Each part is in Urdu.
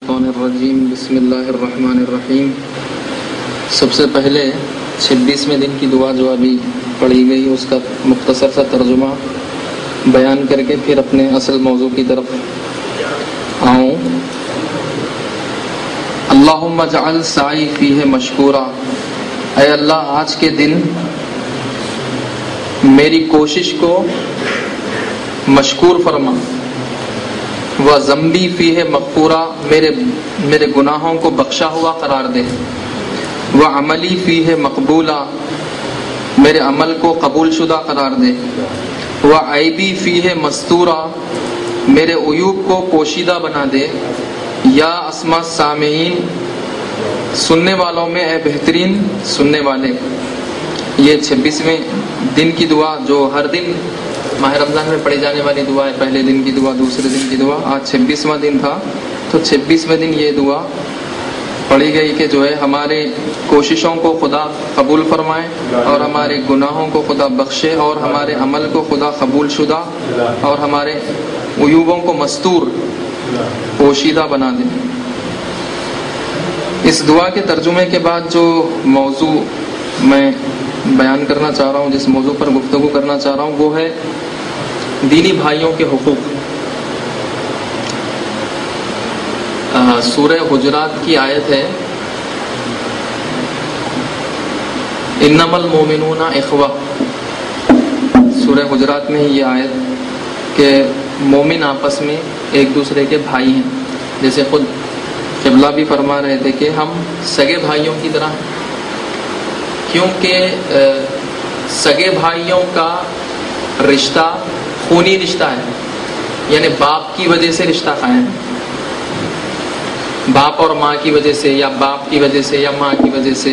الرجیم بسم اللہ الرحمن الرحیم۔ سب سے پہلے 26ویں دن کی دعا جو ابھی پڑھی گئی اس کا مختصر سا ترجمہ بیان کر کے پھر اپنے اصل موضوع کی طرف آؤں۔ اللہم اجعل سعی فیہ مشکورا، اے اللہ آج کے دن میری کوشش کو مشکور فرما، وَذَنْبِي فِيهِ مَغْفُورًا، میرے گناہوں کو بخشا ہوا قرار دے، وَعَمَلِي فِيهِ مَقْبُولًا، میرے عمل کو قبول شدہ قرار دے، وَعَيْبِي فِيهِ مَسْتُورًا، میرے عیوب کو پوشیدہ بنا دے، یا اسمع السامعین، سننے والوں میں اے بہترین سننے والے۔ یہ 26ویں دن کی دعا جو ہر دن ماہ رمضان میں پڑھی جانے والی دعا ہے، پہلے دن کی دعا، دوسرے دن کی دعا، آج 26واں دن تھا تو 26ویں دن یہ دعا پڑھی گئی کہ جو ہے ہمارے کوششوں کو خدا قبول فرمائے اور ہمارے گناہوں کو خدا بخشے اور ہمارے عمل کو خدا قبول شدہ اور ہمارے عیوبوں کو مستور پوشیدہ بنا دے۔ اس دعا کے ترجمے کے بعد جو موضوع میں بیان کرنا چاہ رہا ہوں، جس موضوع پر گفتگو کرنا چاہ رہا ہوں وہ ہے دینی بھائیوں کے حقوق۔ سورہ حجرات کی آیت ہے انما المؤمنون اخوہ، سورہ حجرات میں یہ آیت کہ مومن آپس میں ایک دوسرے کے بھائی ہیں، جیسے خود قبلہ بھی فرما رہے تھے کہ ہم سگے بھائیوں کی طرح ہیں، کیونکہ سگے بھائیوں کا رشتہ خونی رشتہ ہے، یعنی باپ کی وجہ سے رشتہ قائم ہے، باپ اور ماں کی وجہ سے یا باپ کی وجہ سے یا ماں کی وجہ سے۔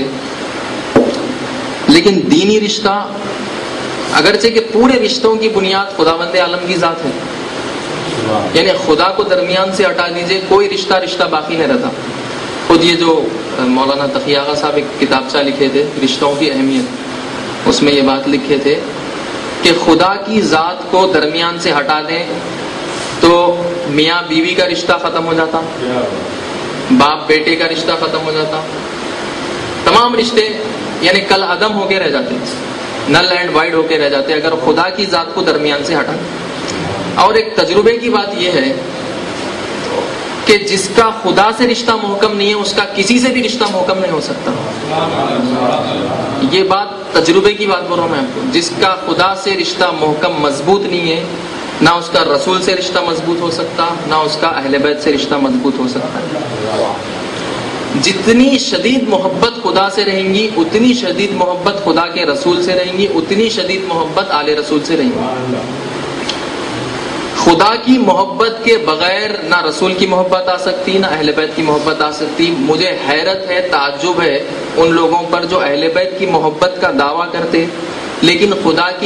لیکن دینی رشتہ اگرچہ کہ پورے رشتوں کی بنیاد خداوند عالم کی ذات ہے، یعنی خدا کو درمیان سے ہٹا دیجئے کوئی رشتہ باقی نہیں رہتا۔ خود یہ جو مولانا تقی آغا صاحب ایک کتابچہ لکھے تھے رشتوں کی اہمیت، اس میں یہ بات لکھے تھے کہ خدا کی ذات کو درمیان سے ہٹا دیں تو میاں بیوی کا رشتہ ختم ہو جاتا، باپ بیٹے کا رشتہ ختم ہو جاتا، تمام رشتے یعنی کل عدم ہو کے رہ جاتے، نل اینڈ وائڈ ہو کے رہ جاتے اگر خدا کی ذات کو درمیان سے ہٹا۔ اور ایک تجربے کی بات یہ ہے کہ جس کا خدا سے رشتہ محکم نہیں ہے اس کا کسی سے بھی رشتہ محکم نہیں ہو سکتا۔ یہ بات تجربے کی بات بول رہا ہوں میں آپ کو، جس کا خدا سے رشتہ محکم مضبوط نہیں ہے نہ اس کا رسول سے رشتہ مضبوط ہو سکتا، نہ اس کا اہل بیت سے رشتہ مضبوط ہو سکتا ہے۔ جتنی شدید محبت خدا سے رہیں گی اتنی شدید محبت خدا کے رسول سے رہیں گی، اتنی شدید محبت آل رسول سے رہیں گی۔ خدا کی محبت کے بغیر نہ رسول کی محبت آ سکتی نہ اہل بیت کی محبت آ سکتی۔ مجھے حیرت ہے، تعجب ہے ان لوگوں پر جو اہل بیت کی محبت کا دعویٰ کرتے لیکن خدا کی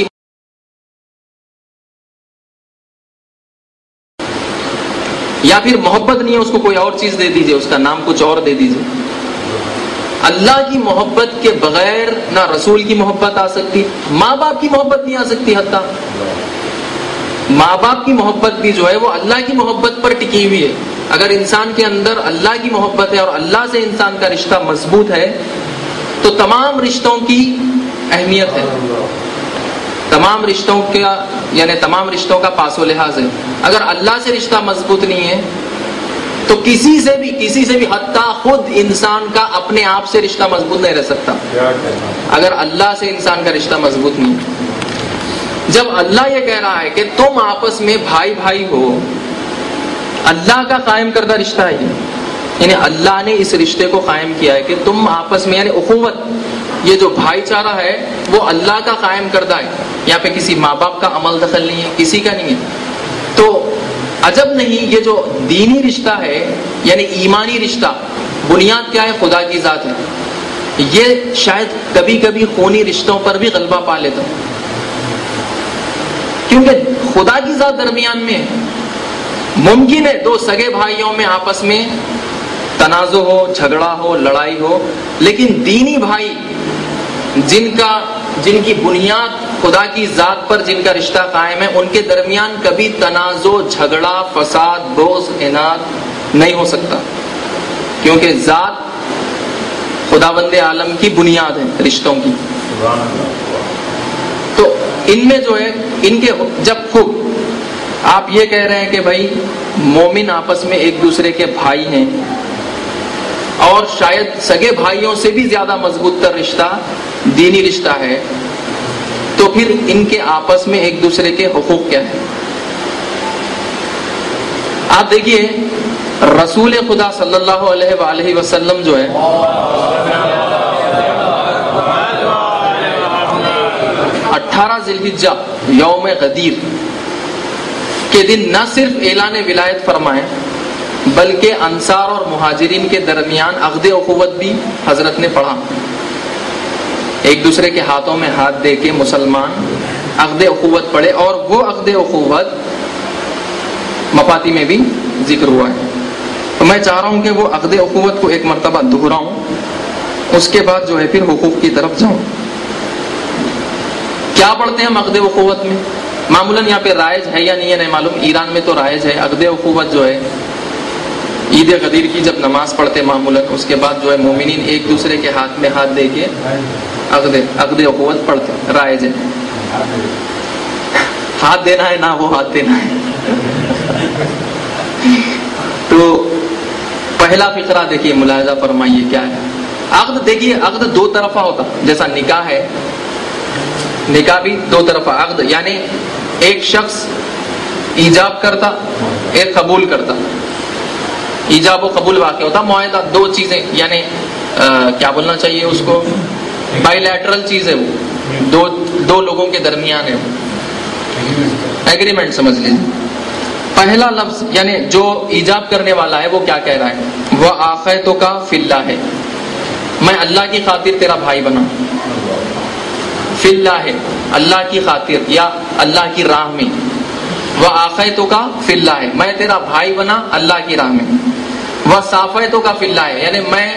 یا پھر محبت نہیں ہے اس کو کوئی اور چیز دے دیجئے، اس کا نام کچھ اور دے دیجئے۔ اللہ کی محبت کے بغیر نہ رسول کی محبت آ سکتی، ماں باپ کی محبت نہیں آ سکتی، حتیٰ ماں باپ کی محبت بھی جو ہے وہ اللہ کی محبت پر ٹکی ہوئی ہے۔ اگر انسان کے اندر اللہ کی محبت ہے اور اللہ سے انسان کا رشتہ مضبوط ہے تو تمام رشتوں کی اہمیت ہے، تمام رشتوں کا یعنی تمام رشتوں کا پاس و لحاظ ہے۔ اگر اللہ سے رشتہ مضبوط نہیں ہے تو کسی سے بھی حتیٰ خود انسان کا اپنے آپ سے رشتہ مضبوط نہیں رہ سکتا اگر اللہ سے انسان کا رشتہ مضبوط نہیں ہے۔ جب اللہ یہ کہہ رہا ہے کہ تم آپس میں بھائی بھائی ہو، اللہ کا قائم کردہ رشتہ ہے یہ، یعنی اللہ نے اس رشتے کو قائم کیا ہے کہ تم آپس میں یعنی اخوت، یہ جو بھائی چارہ ہے وہ اللہ کا قائم کردہ ہے، یہاں پہ کسی ماں باپ کا عمل دخل نہیں ہے، کسی کا نہیں ہے۔ تو عجب نہیں، یہ جو دینی رشتہ ہے یعنی ایمانی رشتہ، بنیاد کیا ہے؟ خدا کی ذات ہے۔ یہ شاید کبھی کبھی خونی رشتوں پر بھی غلبہ پا لیتا، کیونکہ خدا کی ذات درمیان میں ممکن ہے دو سگے بھائیوں میں آپس میں تنازع ہو، جھگڑا ہو، لڑائی ہو، لیکن دینی بھائی جن کی بنیاد خدا کی ذات پر جن کا رشتہ قائم ہے، ان کے درمیان کبھی تنازع، جھگڑا، فساد، بغض، اناد نہیں ہو سکتا۔ کیونکہ ذات خداوند عالم کی بنیاد ہے رشتوں کی. تو ان میں جو ہے ان کے جب خود آپ یہ کہہ رہے ہیں کہ بھائی مومن آپس میں ایک دوسرے کے بھائی ہیں اور شاید سگے بھائیوں سے بھی زیادہ مضبوط تر رشتہ دینی رشتہ ہے، تو پھر ان کے آپس میں ایک دوسرے کے حقوق کیا ہے؟ آپ دیکھیے رسول خدا صلی اللہ علیہ وآلہ وسلم جو ہے 18 ذی الحجہ یوم غدیر کے دن نہ صرف اعلان ولایت فرمائے بلکہ انصار اور مہاجرین کے درمیان عقد اخوت بھی حضرت نے پڑھا. ایک دوسرے کے ہاتھوں میں ہاتھ دے کے مسلمان عقد اخوت پڑھے، اور وہ عقد اخوت مفاتی میں بھی ذکر ہوا ہے. تو میں چاہ رہا ہوں کہ وہ عقد اخوت کو ایک مرتبہ دہراؤں، اس کے بعد جو ہے پھر حقوق کی طرف جاؤں. کیا پڑھتے ہیں ہم عقد اخوت میں؟ معمولاً یہاں پہ رائج ہے یا نہیں ہے نہیں معلوم، ایران میں تو رائج ہے. عقد اخوت جو ہے عید غدیر کی جب نماز پڑھتے معمولاً، اس کے بعد جو ہے مومنین ایک دوسرے کے ہاتھ میں ہاتھ دے کے عقد اخوت پڑھتے، رائج ہے. ہاتھ دینا ہے نہ وہ ہاتھ دینا ہے. تو پہلا فقرہ دیکھیے، ملاحظہ فرمائیے کیا ہے. عقد دیکھیے، عقد دو طرفہ ہوتا، جیسا نکاح ہے، نکاح بھی دو طرفہ عقد، یعنی ایک شخص ایجاب کرتا، ایک قبول کرتا. ایجاب و قبول واقع ہوتا، معاہدہ دو چیزیں، یعنی کیا بولنا چاہیے اس کو، بائی لیٹرل چیز ہے، وہ دو لوگوں کے درمیان ہے، ایگریمنٹ سمجھ لیجیے. پہلا لفظ یعنی جو ایجاب کرنے والا ہے وہ کیا کہہ رہا ہے؟ وہ آخیتک فی اللہ ہے، میں اللہ کی خاطر تیرا بھائی بنا. فی اللہ ہے، اللہ کی خاطر یا اللہ کی راہ میں. وہ آخیتک فی اللہ ہے، میں تیرا بھائی بنا اللہ کی راہ میں. وہ صافیتک فی اللہ ہے، یعنی میں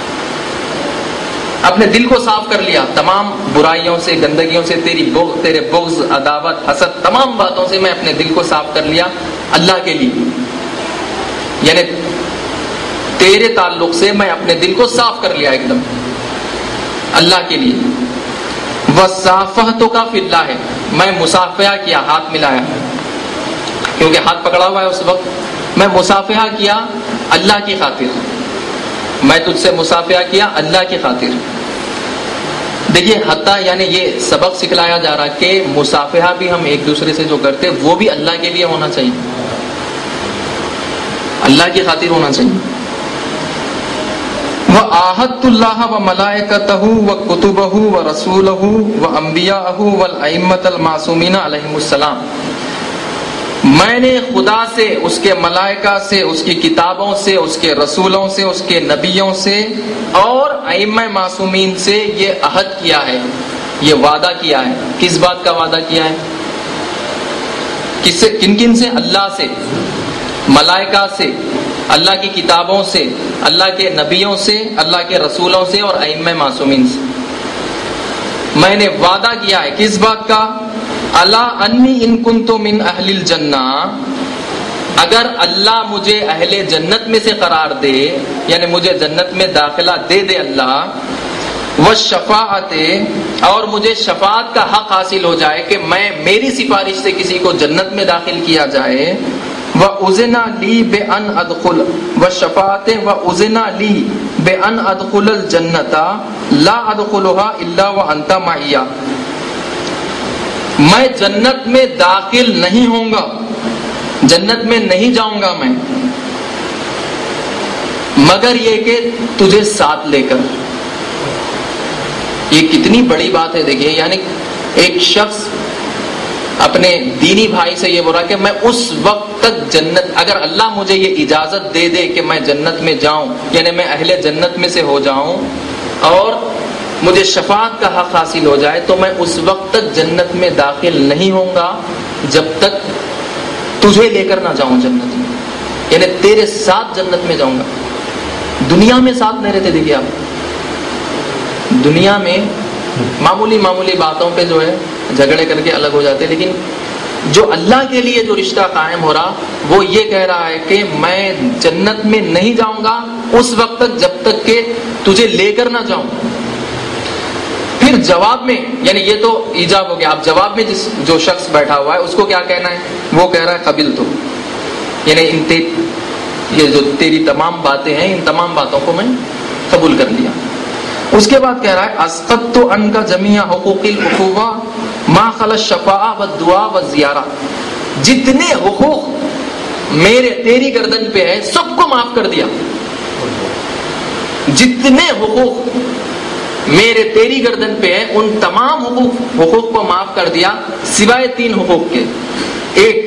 اپنے دل کو صاف کر لیا تمام برائیوں سے، گندگیوں سے، تیرے بغض، عداوت، حسد، تمام باتوں سے میں اپنے دل کو صاف کر لیا اللہ کے لیے. یعنی تیرے تعلق سے میں اپنے دل کو صاف کر لیا ایک دم اللہ کے لیے. وصافحتک فی اللہ ہے، میں مصافحہ کیا، ہاتھ ملایا، کیونکہ ہاتھ پکڑا ہوا ہے اس وقت. میں مصافحہ کیا اللہ کی خاطر، میں تجھ سے مصافحہ کیا اللہ کی خاطر. دیکھیے حتیٰ یعنی یہ سبق سکھلایا جا رہا کہ مصافحہ بھی ہم ایک دوسرے سے جو کرتے وہ بھی اللہ کے لیے ہونا چاہیے، اللہ کی خاطر ہونا چاہیے. وَآحَدْتُ اللَّهَ وَمَلَائِكَتَهُ وَكُتُبَهُ وَرَسُولَهُ وَأَنْبِيَاءَهُ وَالْأَئِمَّةَ الْمَعْصُومِينَ عَلَيْهِمُ السَّلَامُ، میں نے خدا سے، اس کے ملائکہ سے، اس کی کتابوں سے، اس کے رسولوں سے، اس کے نبیوں سے اور ائمہ معصومین سے یہ عہد کیا ہے، یہ وعدہ کیا ہے. کس بات کا وعدہ کیا ہے؟ کس سے؟ کن کن سے؟ اللہ سے، ملائکہ سے، اللہ کی کتابوں سے، اللہ کے نبیوں سے، اللہ کے رسولوں سے اور ائمہ معصومین سے. میں نے وعدہ کیا ہے کس بات کا؟ الا انی ان کنت من اہل الجنہ، اگر اللہ مجھے اہل جنت میں سے قرار دے، یعنی مجھے جنت میں داخلہ دے دے اللہ، والشفاعت، اور مجھے شفاعت کا حق حاصل ہو جائے کہ میں میری سفارش سے کسی کو جنت میں داخل کیا جائے، وَأُذِنَ لِي بِأَنْ أَدْخُلَ وَالشَّفَاعَةِ وَأُذِنَ لِي بِأَنْ أَدْخُلَ الْجَنَّةَ لَا أَدْخُلُهَا إِلَّا وَأَنْتَ مَعِيَ، میں جنت میں داخل نہیں ہوں گا، جنت میں نہیں جاؤں گا میں مگر یہ کہ تجھے ساتھ لے کر. یہ کتنی بڑی بات ہے دیکھیے، یعنی ایک شخص اپنے دینی بھائی سے یہ بول رہا کہ میں اس وقت تک جنت، اگر اللہ مجھے یہ اجازت دے دے کہ میں جنت میں جاؤں، یعنی میں اہل جنت میں سے ہو جاؤں اور مجھے شفاعت کا حق حاصل ہو جائے، تو میں اس وقت تک جنت میں داخل نہیں ہوں گا جب تک تجھے لے کر نہ جاؤں جنت میں، یعنی تیرے ساتھ جنت میں جاؤں گا. دنیا میں ساتھ نہیں رہتے. دیکھیے آپ دنیا میں معمولی باتوں پہ جو ہے جھگڑے کر کے الگ ہو جاتے، لیکن جو اللہ کے لیے جو رشتہ قائم ہو رہا وہ یہ کہہ رہا ہے کہ میں جنت میں نہیں جاؤں گا اس وقت تک جب تک کہ تجھے لے کر نہ جاؤں. پھر جواب میں، یعنی یہ تو ایجاب ہو گیا، اب جواب میں جو شخص بیٹھا ہوا ہے اس کو کیا کہنا ہے؟ وہ کہہ رہا ہے قبل تو، یعنی یہ جو تیری تمام باتیں ہیں ان تمام باتوں کو میں قبول کر لیا. اس کے بعد کہہ رہا ہے اسقطت عنک جمیع حقوق الاخوہ ما خلا الشفاعہ والدعاء والزیارہ، جتنے حقوق میرے تیری گردن پہ ہے سب کو معاف کر دیا. جتنے حقوق میرے تیری گردن پہ ہے ان تمام حقوق کو معاف کر دیا سوائے 3 حقوق کے. ایک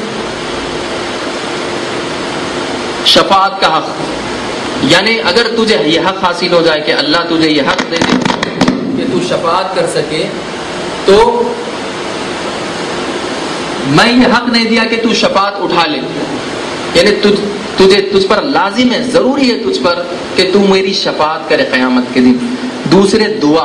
شفاعت کا حق، یعنی اگر تجھے یہ حق حاصل ہو جائے کہ اللہ تجھے یہ حق دے دے کہ تو شفاعت کر سکے، تو میں یہ حق نہیں دیا کہ تو شفاعت اٹھا لے، یعنی تجھ پر لازم ہے، ضروری ہے تجھ پر کہ تو میری شفاعت کرے قیامت کے دن. دوسرے دعا،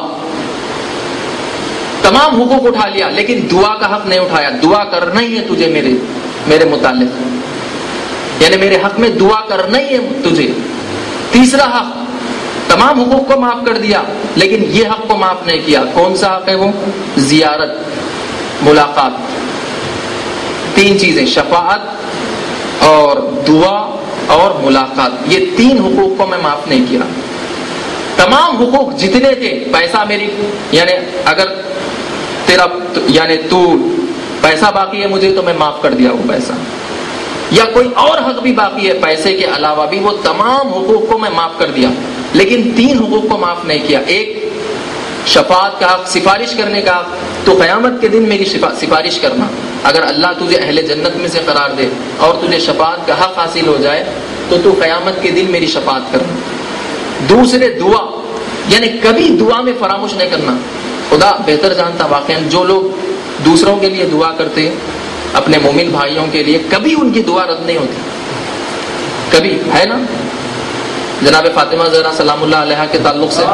تمام حقوق اٹھا لیا لیکن دعا کا حق نہیں اٹھایا. دعا کرنا ہی ہے تجھے میرے متعلق، یعنی میرے حق میں دعا کرنا ہی ہے تجھے. تیسرا حق، تمام حقوق کو معاف کر دیا لیکن یہ حق کو معاف نہیں کیا. کون سا حق ہے وہ؟ زیارت، ملاقات. 3 چیزیں، شفاعت اور دعا اور ملاقات، یہ 3 حقوق کو میں معاف نہیں کیا. تمام حقوق جتنے تھے، پیسہ میری، یعنی اگر تیرا یعنی تو پیسہ باقی ہے مجھے تو میں معاف کر دیا وہ پیسہ، یا کوئی اور حق بھی باقی ہے پیسے کے علاوہ بھی، وہ تمام حقوق کو میں معاف کر دیا لیکن 3 حقوق کو معاف نہیں کیا. ایک شفاعت کا حق، سفارش کرنے کا حق، تو قیامت کے دن میری سفارش کرنا. اگر اللہ تجھے اہل جنت میں سے قرار دے اور تجھے شفاعت کا حق حاصل ہو جائے تو قیامت کے دن میری شفاعت کرنا. دوسرے دعا، یعنی کبھی دعا میں فراموش نہیں کرنا. خدا بہتر جانتا واقعا جو لوگ دوسروں کے لیے دعا کرتے اپنے مومن بھائیوں کے لیے، کبھی ان کی دعا رد نہیں ہوتی. کبھی ہے نا جناب فاطمہ زہرا سلام اللہ علیہا کے تعلق سے،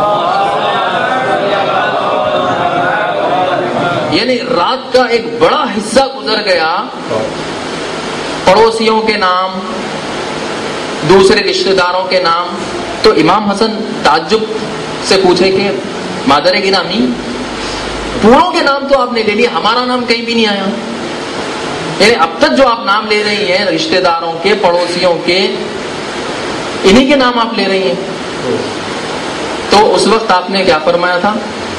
یعنی رات کا ایک بڑا حصہ گزر گیا، پڑوسیوں کے نام، دوسرے رشتہ داروں کے نام. تو امام حسن تعجب سے پوچھے کہ مادر گرامی، پوروں کے نام تو آپ نے لے لیے، ہمارا نام کہیں بھی نہیں آیا. یعنی اب تک جو آپ نام لے رہی ہیں رشتہ داروں کے، پڑوسیوں کے، انہی کے نام آپ لے رہی ہیں. تو اس وقت آپ نے کیا فرمایا تھا؟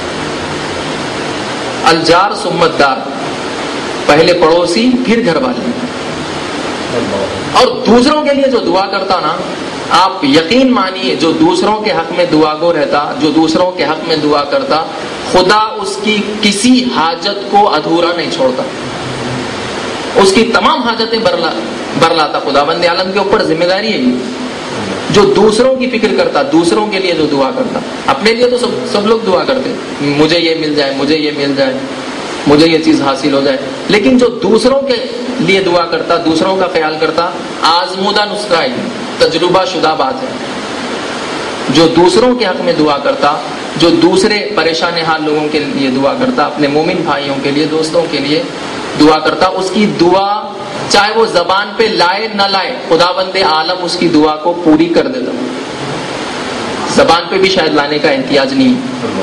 الجار ثم الدار، پہلے پڑوسی پھر گھر والے. اور دوسروں کے لیے جو دعا کرتا نا، آپ یقین مانیے جو دوسروں کے حق میں دعا گو رہتا، جو دوسروں کے حق میں دعا کرتا، خدا اس کی کسی حاجت کو ادھورا نہیں چھوڑتا، اس کی تمام حاجتیں برلاتا. خدا بند عالم کے اوپر ذمہ داری ہے جو دوسروں کی فکر کرتا، دوسروں کے لیے جو دعا کرتا. اپنے لیے تو سب لوگ دعا کرتے، مجھے یہ مل جائے، مجھے یہ مل جائے، مجھے یہ چیز حاصل ہو جائے. لیکن جو دوسروں کے لیے دعا کرتا، دوسروں کا خیال کرتا، آزمودہ نسخہ ہے، تجربہ شدہ بات ہے. جو دوسروں کے حق میں دعا کرتا، جو دوسرے پریشان حال لوگوں کے لیے دعا کرتا، اپنے مومن بھائیوں کے لیے، دوستوں کے لیے دعا کرتا، اس کی دعا چاہے وہ زبان پہ لائے نہ لائے، خدا بند عالم اس کی دعا کو پوری کر دیتا. زبان پہ بھی شاید لانے کا احتیاج نہیں.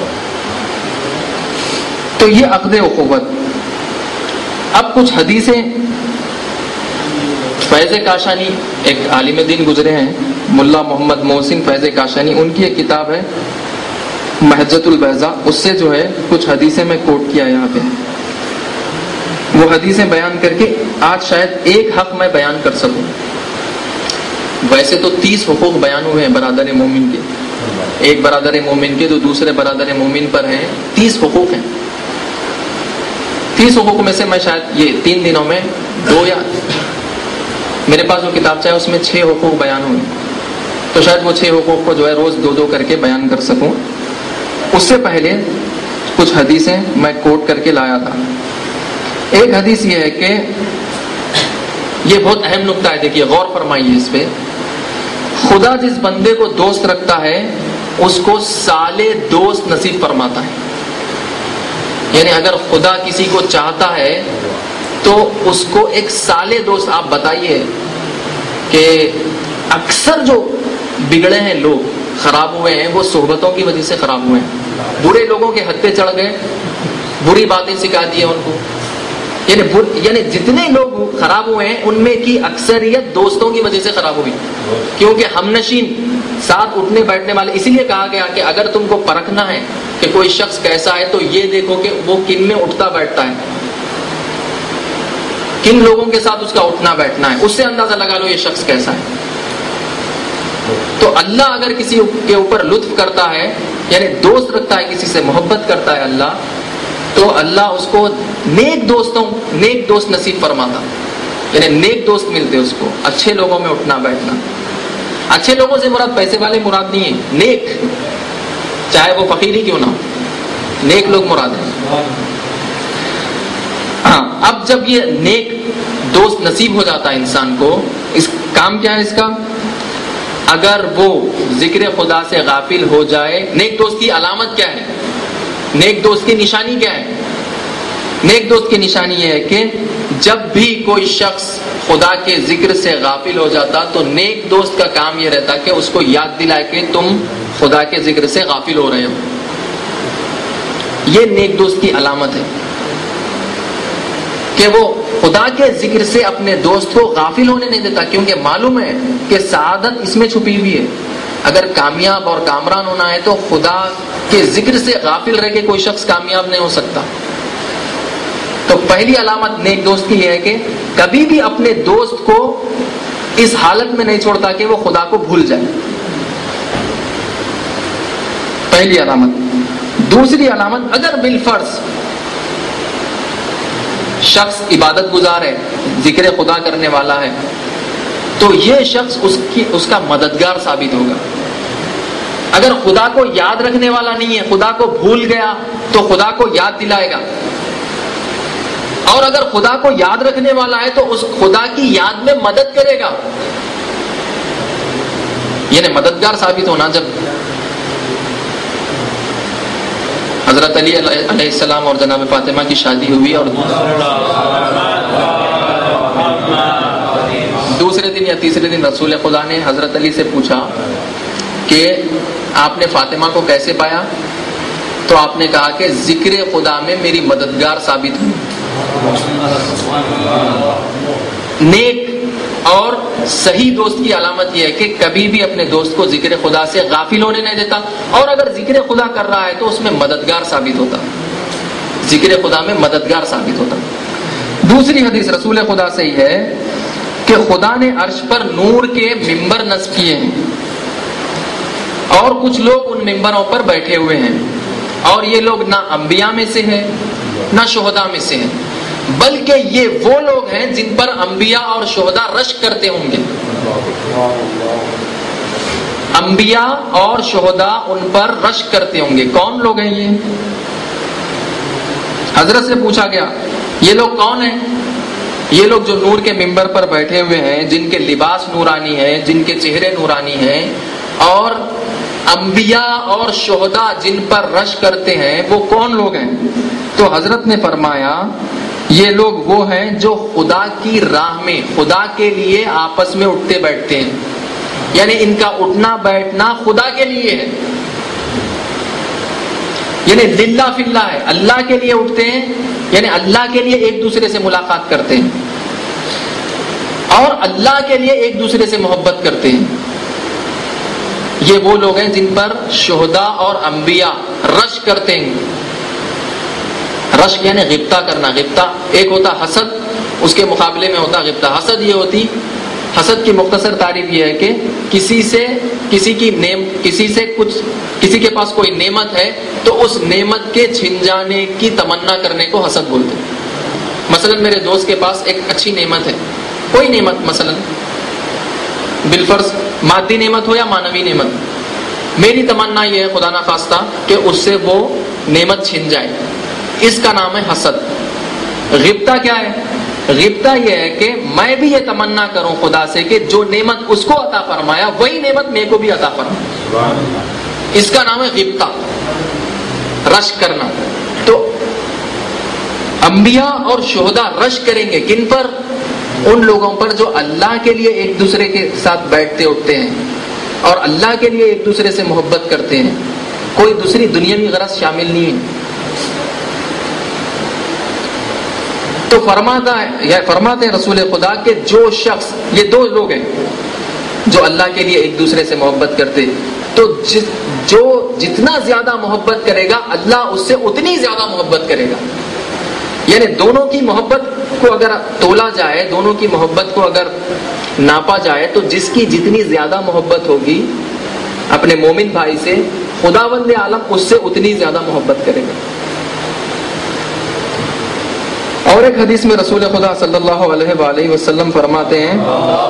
تو یہ عقد اخوت. اب کچھ حدیثیں فیض کاشانی، ایک عالم دین گزرے ہیں ملا محمد محسن فیض کاشانی، ان کی ایک کتاب ہے محجت البیضاء، اس سے جو ہے کچھ حدیثیں میں کوٹ کیا یہاں پہ. وہ حدیثیں بیان کر کے آج شاید ایک حق میں بیان کر سکوں. ویسے تو 30 حقوق بیان ہوئے ہیں برادر مومن کے، ایک برادر مومن کے جو دوسرے برادر مومن پر ہیں، 30 حقوق ہیں. 30 حقوق میں سے میں شاید یہ 3 دنوں میں 2 یا میرے پاس جو کتاب چاہے اس میں 6 حقوق بیان ہوئے، تو شاید وہ 6 حقوق کو جو ہے روز 2 کر کے بیان کر سکوں. اس سے پہلے کچھ حدیثیں میں کوٹ کر کے لایا تھا. ایک حدیث یہ ہے کہ یہ بہت اہم نقطہ ہے، دیکھیے غور فرمائیے اس پہ. خدا جس بندے کو دوست رکھتا ہے اس کو سالے دوست نصیب فرماتا ہے. یعنی اگر خدا کسی کو چاہتا ہے تو اس کو ایک سالے دوست. آپ بتائیے کہ اکثر جو بگڑے ہیں لوگ، خراب ہوئے ہیں، وہ صحبتوں کی وجہ سے خراب ہوئے ہیں. برے لوگوں کے حد پہ چڑھ گئے، بری باتیں سکھا دی ان کو. یعنی جتنے لوگ خراب ہوئے ہیں ان میں کی اکثریت دوستوں کی وجہ سے خراب ہوئی. کیونکہ ہم نشین ساتھ اٹھنے بیٹھنے والے، اسی لیے کہا گیا کہ اگر تم کو پرکھنا ہے کہ کوئی شخص کیسا ہے تو یہ دیکھو کہ وہ کن میں اٹھتا بیٹھتا ہے، کن لوگوں کے ساتھ اس کا اٹھنا بیٹھنا ہے، اس سے اندازہ لگا لو یہ شخص کیسا ہے. تو اللہ اگر کسی کے اوپر لطف کرتا ہے، یعنی دوست رکھتا ہے، کسی سے محبت کرتا ہے اللہ، تو اللہ اس کو نیک دوست نصیب فرماتا. یعنی نیک دوست ملتے اس کو، اچھے لوگوں میں اٹھنا بیٹھنا. اچھے لوگوں سے مراد پیسے والے مراد نہیں ہے، نیک، چاہے وہ فقیر ہی کیوں نہ ہو، نیک لوگ مراد ہیں. ہاں، اب جب یہ نیک دوست نصیب ہو جاتا ہے انسان کو، اس کام کیا ہے اس کا؟ اگر وہ ذکر خدا سے غافل ہو جائے، نیک دوست کی علامت کیا ہے؟ نیک دوست کی نشانی کیا ہے؟ نیک دوست کی نشانی یہ ہے کہ جب بھی کوئی شخص خدا کے ذکر سے غافل ہو جاتا تو نیک دوست کا کام یہ رہتا کہ اس کو یاد دلائے کہ تم خدا کے ذکر سے غافل ہو رہے ہو. یہ نیک دوست کی علامت ہے کہ وہ خدا کے ذکر سے اپنے دوست کو غافل ہونے نہیں دیتا، کیونکہ معلوم ہے کہ سعادت اس میں چھپی ہوئی ہے. اگر کامیاب اور کامران ہونا ہے تو خدا کے ذکر سے غافل رہ کے کوئی شخص کامیاب نہیں ہو سکتا. تو پہلی علامت نیک دوست کی یہ ہے کہ کبھی بھی اپنے دوست کو اس حالت میں نہیں چھوڑتا کہ وہ خدا کو بھول جائے. پہلی علامت. دوسری علامت، اگر بالفرض شخص عبادت گزار ہے، ذکر خدا کرنے والا ہے، تو یہ شخص اس کا مددگار ثابت ہوگا. اگر خدا کو یاد رکھنے والا نہیں ہے، خدا کو بھول گیا تو خدا کو یاد دلائے گا. اور اگر خدا کو یاد رکھنے والا ہے تو اس خدا کی یاد میں مدد کرے گا. یعنی مددگار ثابت ہونا. جب حضرت علی علیہ السلام اور جناب فاطمہ کی شادی ہوئی اور دوسرے دن یا تیسرے دن رسول خدا نے حضرت علی سے پوچھا کہ آپ نے فاطمہ کو کیسے پایا؟ تو آپ نے کہا کہ ذکر خدا میں میری مددگار ثابت ہوئی. نیک اور صحیح دوست کی علامت یہ ہے کہ کبھی بھی اپنے دوست کو ذکر خدا سے غافل ہونے نہیں دیتا، اور اگر ذکر خدا کر رہا ہے تو اس میں مددگار ثابت ہوتا، ذکر خدا میں مددگار ثابت ہوتا. دوسری حدیث رسول خدا سے یہ ہے کہ خدا نے عرش پر نور کے ممبر نصب کیے ہیں اور کچھ لوگ ان ممبروں پر بیٹھے ہوئے ہیں، اور یہ لوگ نہ انبیاء میں سے ہیں نہ شہداء میں سے ہیں، بلکہ یہ وہ لوگ ہیں جن پر انبیاء اور شہداء رشک کرتے ہوں گے. انبیاء اور شہداء ان پر رشک کرتے ہوں گے. کون لوگ ہیں یہ؟ حضرت سے پوچھا گیا یہ لوگ کون ہیں؟ یہ لوگ جو نور کے ممبر پر بیٹھے ہوئے ہیں، جن کے لباس نورانی ہیں، جن کے چہرے نورانی ہیں، اور انبیاء اور شہداء جن پر رشک کرتے ہیں، وہ کون لوگ ہیں؟ تو حضرت نے فرمایا یہ لوگ وہ ہیں جو خدا کی راہ میں خدا کے لیے آپس میں اٹھتے بیٹھتے ہیں. یعنی ان کا اٹھنا بیٹھنا خدا کے لیے ہے، یعنی للہ فی اللہ ہے، اللہ کے لیے اٹھتے ہیں، یعنی اللہ کے لیے ایک دوسرے سے ملاقات کرتے ہیں اور اللہ کے لیے ایک دوسرے سے محبت کرتے ہیں. یہ وہ لوگ ہیں جن پر شہداء اور انبیاء رشک کرتے ہیں. رشک یعنی غبطہ کرنا. غبطہ ایک ہوتا حسد، اس کے مقابلے میں ہوتا غبطہ. حسد یہ ہوتی، حسد کی مختصر تعریف یہ ہے کہ کسی کے پاس کوئی نعمت ہے تو اس نعمت کے چھن جانے کی تمنا کرنے کو حسد بولتے ہیں. مثلا میرے دوست کے پاس ایک اچھی نعمت ہے، کوئی نعمت، مثلا بالفرض مادی نعمت ہو یا مانوی نعمت، میری تمنا یہ ہے خدا نہ خواستہ کہ اس سے وہ نعمت چھن جائے. اس کا نام ہے حسد. غبطہ کیا ہے؟ غبطہ یہ ہے کہ میں بھی یہ تمنا کروں خدا سے کہ جو نعمت اس کو عطا فرمایا وہی نعمت میرے کو بھی عطا فرمائے. اس کا نام ہے غبطہ، رشک کرنا. تو انبیاء اور شہداء رشک کریں گے کن پر؟ ان لوگوں پر جو اللہ کے لیے ایک دوسرے کے ساتھ بیٹھتے اٹھتے ہیں، اور اللہ کے لیے ایک دوسرے سے محبت کرتے ہیں, کوئی دوسری دنیاوی غرض شامل نہیں ہے. تو فرماتے ہیں رسول خدا کہ جو شخص, یہ دو لوگ ہیں جو اللہ کے لیے ایک دوسرے سے محبت کرتے, تو جو جتنا زیادہ محبت کرے گا اللہ اس سے اتنی زیادہ محبت کرے گا. یعنی دونوں کی محبت کو اگر تولا جائے, دونوں کی محبت کو اگر ناپا جائے, تو جس کی جتنی زیادہ محبت ہوگی اپنے مومن بھائی سے, خداوند عالم اس سے اتنی زیادہ محبت کرے گا. اور ایک حدیث میں رسول خدا صلی اللہ علیہ وآلہ وسلم فرماتے ہیں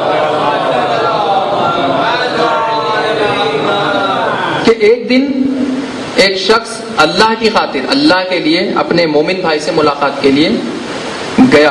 کہ ایک دن ایک شخص اللہ کی خاطر, اللہ کے لیے اپنے مومن بھائی سے ملاقات کے لیے گیا,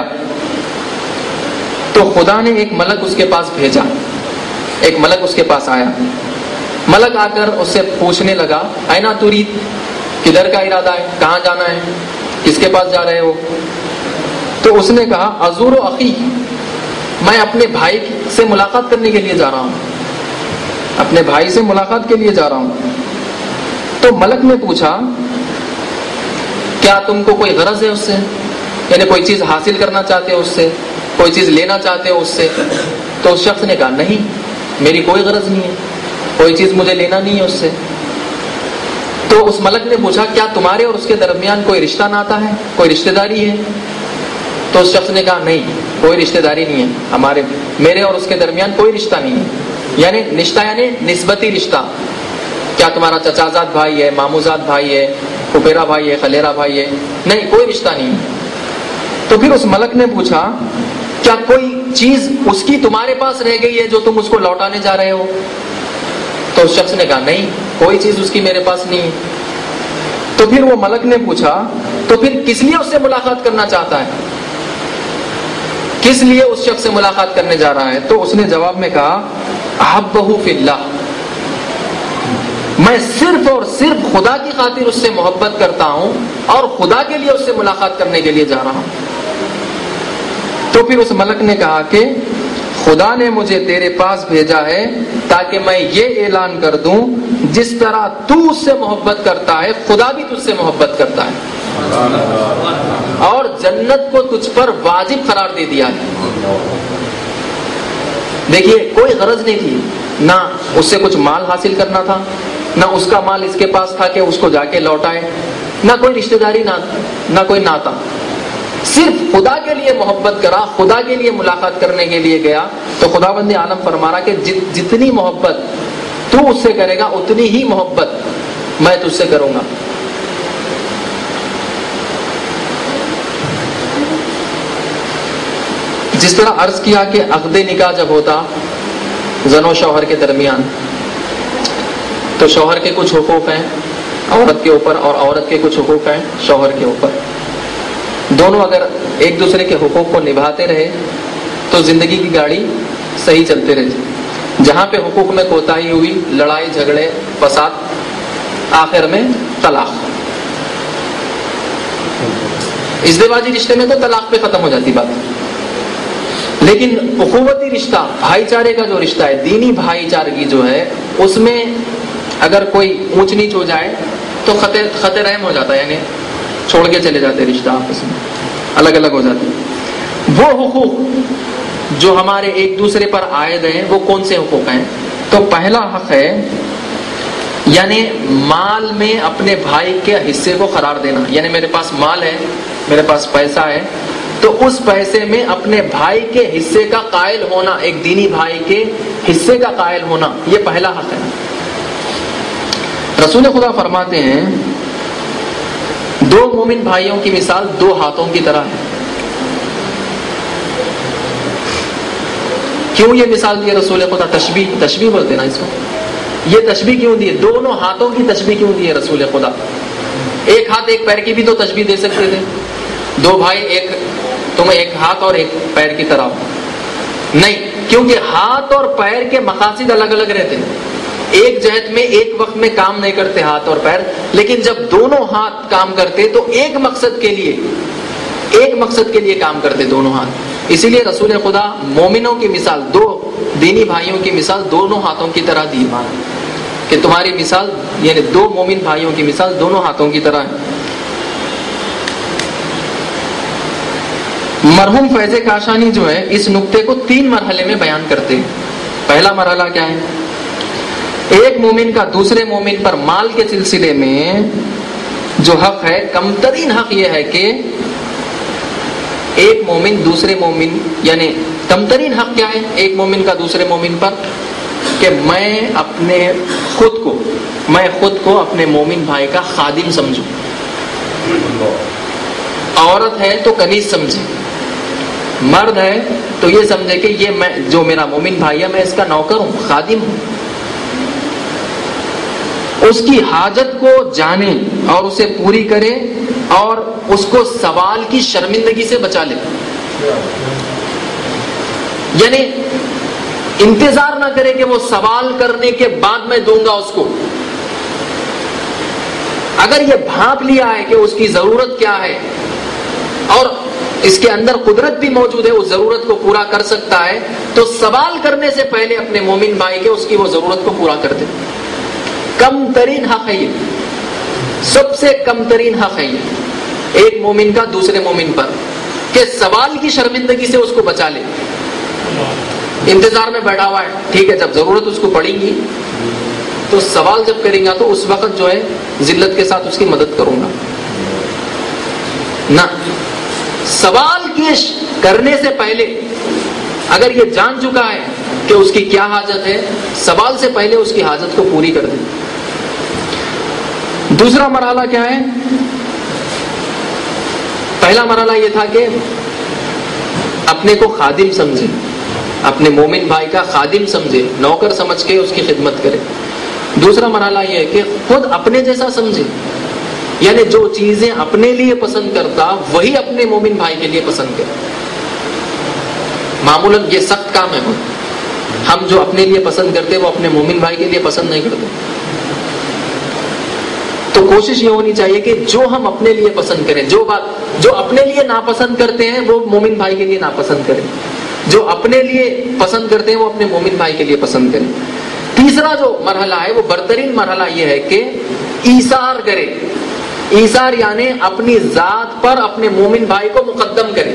تو خدا نے ایک ملک اس کے پاس بھیجا. ایک ملک اس کے پاس آیا, ملک آ کر اس سے پوچھنے لگا اینا ترید, کدھر کا ارادہ ہے, کہاں جانا ہے, کس کے پاس جا رہے ہو؟ تو اس نے کہا ازور و اخی, میں اپنے بھائی سے ملاقات کرنے کے لیے جا رہا ہوں, اپنے بھائی سے ملاقات کے لیے جا رہا ہوں. تو ملک نے پوچھا کیا تم کو کوئی غرض ہے اس سے, یعنی کوئی چیز حاصل کرنا چاہتے ہو اس سے, کوئی چیز لینا چاہتے ہو اس سے؟ تو اس شخص نے کہا نہیں, میری کوئی غرض نہیں ہے, کوئی چیز مجھے لینا نہیں ہے اس سے. تو اس ملک نے پوچھا کیا تمہارے اور اس کے درمیان کوئی رشتہ ناتا ہے, کوئی رشتہ داری ہے؟ تو اس شخص نے کہا نہیں, کوئی رشتہ داری نہیں ہے, میرے اور اس کے درمیان کوئی رشتہ نہیں ہے. یعنی رشتہ یعنی نسبتی رشتہ, کیا تمہارا چچازاد بھائی ہے, ماموزاد بھائی ہے, پھپھیرا بھائی ہے, خلیرا بھائی ہے؟ نہیں, کوئی رشتہ نہیں ہے. تو پھر اس ملک نے پوچھا کیا کوئی چیز اس کی تمہارے پاس رہ گئی ہے جو تم اس کو لوٹانے جا رہے ہو؟ تو اس شخص نے کہا نہیں, کوئی چیز اس کی میرے پاس نہیں ہے. تو پھر وہ ملک نے پوچھا تو پھر کس لیے اس سے ملاقات کرنا چاہتا ہے, کس لیے اس شخص سے ملاقات کرنے جا رہا ہے؟ تو اس نے جواب میں کہا احبہ فی اللہ, میں صرف اور صرف خدا کی خاطر اس سے محبت کرتا ہوں اور خدا کے لیے اس سے ملاقات کرنے کے لیے جا رہا ہوں. تو پھر اس ملک نے کہا کہ خدا نے مجھے تیرے پاس بھیجا ہے تاکہ میں یہ اعلان کر دوں جس طرح تو اس سے محبت کرتا ہے خدا بھی تجھ سے محبت کرتا ہے, اور جنت کو تجھ پر واجب قرار دے دیا ہے. دیکھیے کوئی غرض نہیں تھی, نہ اس سے کچھ مال حاصل کرنا تھا, نہ اس کا مال اس کے پاس تھا کہ اس کو جا کے لوٹائے, نہ کوئی رشتہ داری, نہ کوئی ناتا, صرف خدا کے لیے محبت کرا, خدا کے لیے ملاقات کرنے کے لیے گیا. تو خداوند عالم فرما رہا کہ جتنی محبت تو اس سے کرے گا اتنی ہی محبت میں تجھ سے کروں گا. جس طرح عرض کیا کہ عقد نکاح جب ہوتا زن و شوہر کے درمیان, تو شوہر کے کچھ حقوق ہیں عورت کے اوپر اور عورت کے کچھ حقوق ہیں شوہر کے اوپر. دونوں اگر ایک دوسرے کے حقوق کو نبھاتے رہے تو زندگی کی گاڑی صحیح چلتے رہتی. جہاں پہ حقوق میں کوتاہی ہوئی, لڑائی جھگڑے فساد, آخر میں طلاق. ازدواجی رشتے میں تو طلاق پہ ختم ہو جاتی بات, لیکن اخوتی رشتہ, بھائی چارے کا جو رشتہ ہے, دینی بھائی چارگی جو ہے, اس میں اگر کوئی اونچ نیچ ہو جائے تو خط رحم ہو جاتا ہے, یعنی چھوڑ کے چلے جاتے رشتہ, آپس میں الگ الگ ہو جاتے. وہ حقوق جو ہمارے ایک دوسرے پر عائد ہیں وہ کون سے حقوق ہیں؟ تو پہلا حق ہے یعنی مال میں اپنے بھائی کے حصے کو قرار دینا. یعنی میرے پاس مال ہے, میرے پاس پیسہ ہے, تو اس پیسے میں اپنے بھائی کے حصے کا قائل ہونا, ایک دینی بھائی کے حصے کا قائل ہونا, یہ پہلا حق ہے. رسول خدا فرماتے ہیں دو مومن بھائیوں کی مثال دو ہاتھوں کی طرح ہے. کیوں یہ مثال دی رسول خدا؟ تشبیہ بولتے نا اس کو. یہ تشبیہ کیوں دی؟ دونوں ہاتھوں کی تشبیہ کیوں دی ہے رسول خدا؟ ایک ہاتھ ایک پیر کی بھی تو تشبیہ دے سکتے تھے. دو بھائی, تم ایک ہاتھ اور ایک پیر کی طرح نہیں, کیونکہ ہاتھ اور پیر کے مقاصد الگ الگ رہتے ہیں. ایک جہت میں ایک وقت میں کام نہیں کرتے ہاتھ اور پیر, لیکن جب دونوں ہاتھ کام کرتے تو ایک مقصد کے لیے کام کرتے دونوں ہاتھ. اسی لیے رسول خدا مومنوں کی مثال, دو دینی بھائیوں کی مثال دونوں ہاتھوں کی طرح دی کہ تمہاری مثال یعنی دو مومن بھائیوں کی مثال دونوں ہاتھوں کی طرح ہے. مرحوم فیض کاشانی جو ہے اس نقطے کو 3 مرحلے میں بیان کرتے ہیں. پہلا مرحلہ کیا ہے؟ ایک مومن کا دوسرے مومن پر مال کے سلسلے میں جو حق ہے، کم ترین حق یہ ہے کہ ایک مومن دوسرے مومن، یعنی کم ترین حق کیا ہے ایک مومن کا دوسرے مومن پر؟ کہ میں خود کو اپنے مومن بھائی کا خادم سمجھوں. عورت ہے تو کنیز سمجھے، مرد ہے تو یہ سمجھے کہ یہ میں جو میرا مومن بھائی ہے میں اس کا نوکر ہوں، خادم ہوں. اس کی حاجت کو جانے اور اسے پوری کرے اور اس کو سوال کی شرمندگی سے بچا لے. یعنی انتظار نہ کرے کہ وہ سوال کرنے کے بعد میں دوں گا اس کو. اگر یہ بھانپ لیا ہے کہ اس کی ضرورت کیا ہے اور اس کے اندر قدرت بھی موجود ہے، اس ضرورت کو پورا کر سکتا ہے، تو سوال کرنے سے پہلے اپنے مومن بھائی کے اس کی وہ ضرورت کو پورا کر دے. کم ترین حق ہے یہ، سب سے کم ترین حق ہے یہ ایک مومن کا دوسرے مومن پر کہ سوال کی شرمندگی سے اس کو بچا لے. انتظار میں بیٹھا ہوا ہے، ٹھیک ہے، جب ضرورت اس کو پڑے گی تو سوال جب کریں گا تو اس وقت جو ہے ذلت کے ساتھ اس کی مدد کروں گا. نہ، سوال کرنے سے پہلے اگر یہ جان چکا ہے کہ اس کی کیا حاجت ہے، سوال سے پہلے اس کی حاجت کو پوری کر دے. دوسرا مرحلہ کیا ہے؟ پہلا مرحلہ یہ تھا کہ اپنے کو خادم سمجھے، اپنے مومن بھائی کا خادم سمجھے، نوکر سمجھ کے اس کی خدمت کرے. دوسرا مرحلہ یہ ہے کہ خود اپنے جیسا سمجھے، یعنی جو چیزیں اپنے لیے پسند کرتا وہی اپنے مومن بھائی کے لیے پسند کرے. معمولاً یہ سخت کام ہے، ہم جو اپنے لیے پسند کرتے وہ اپنے مومن بھائی کے لیے پسند نہیں کرتے. تو کوشش یہ ہونی چاہیے کہ جو ہم اپنے لیے پسند کریں، جو اپنے لیے ناپسند کرتے ہیں وہ مومن بھائی کے لیے ناپسند کریں، جو اپنے لیے پسند کرتے ہیں وہ اپنے مومن بھائی کے لیے پسند کریں. تیسرا جو مرحلہ ہے وہ برترین مرحلہ یہ ہے کہ ایثار کرے. ایثار یعنی اپنی ذات پر اپنے مومن بھائی کو مقدم کرے.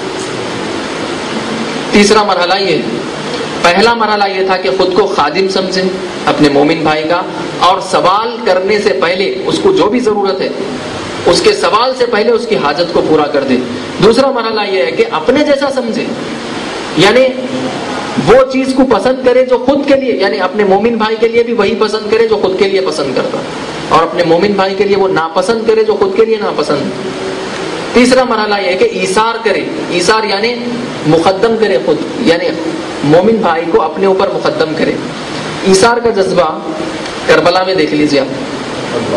تیسرا مرحلہ یہ ہے. پہلا مرحلہ یہ تھا کہ خود کو خادم سمجھے اپنے مومن بھائی کا، اور سوال کرنے سے پہلے اس کو جو بھی ضرورت ہے اس کے سوال سے پہلے اس کی حاجت کو پورا کر دے. دوسرا مرحلہ یہ ہے کہ اپنے جیسا سمجھے، یعنی وہ چیز کو پسند کرے جو خود کے لیے، یعنی اپنے مومن بھائی کے لیے بھی وہی پسند کرے جو خود کے لیے پسند کرتا، اور اپنے مومن بھائی کے لیے وہ ناپسند کرے جو خود کے لیے ناپسند. تیسرا مرحلہ یہ ہے کہ ایثار کرے. ایثار یعنی مقدم کرے خود، یعنی مومن بھائی کو اپنے اوپر مقدم کرے. ایثار کا جذبہ کربلا میں دیکھ لیجیے آپ.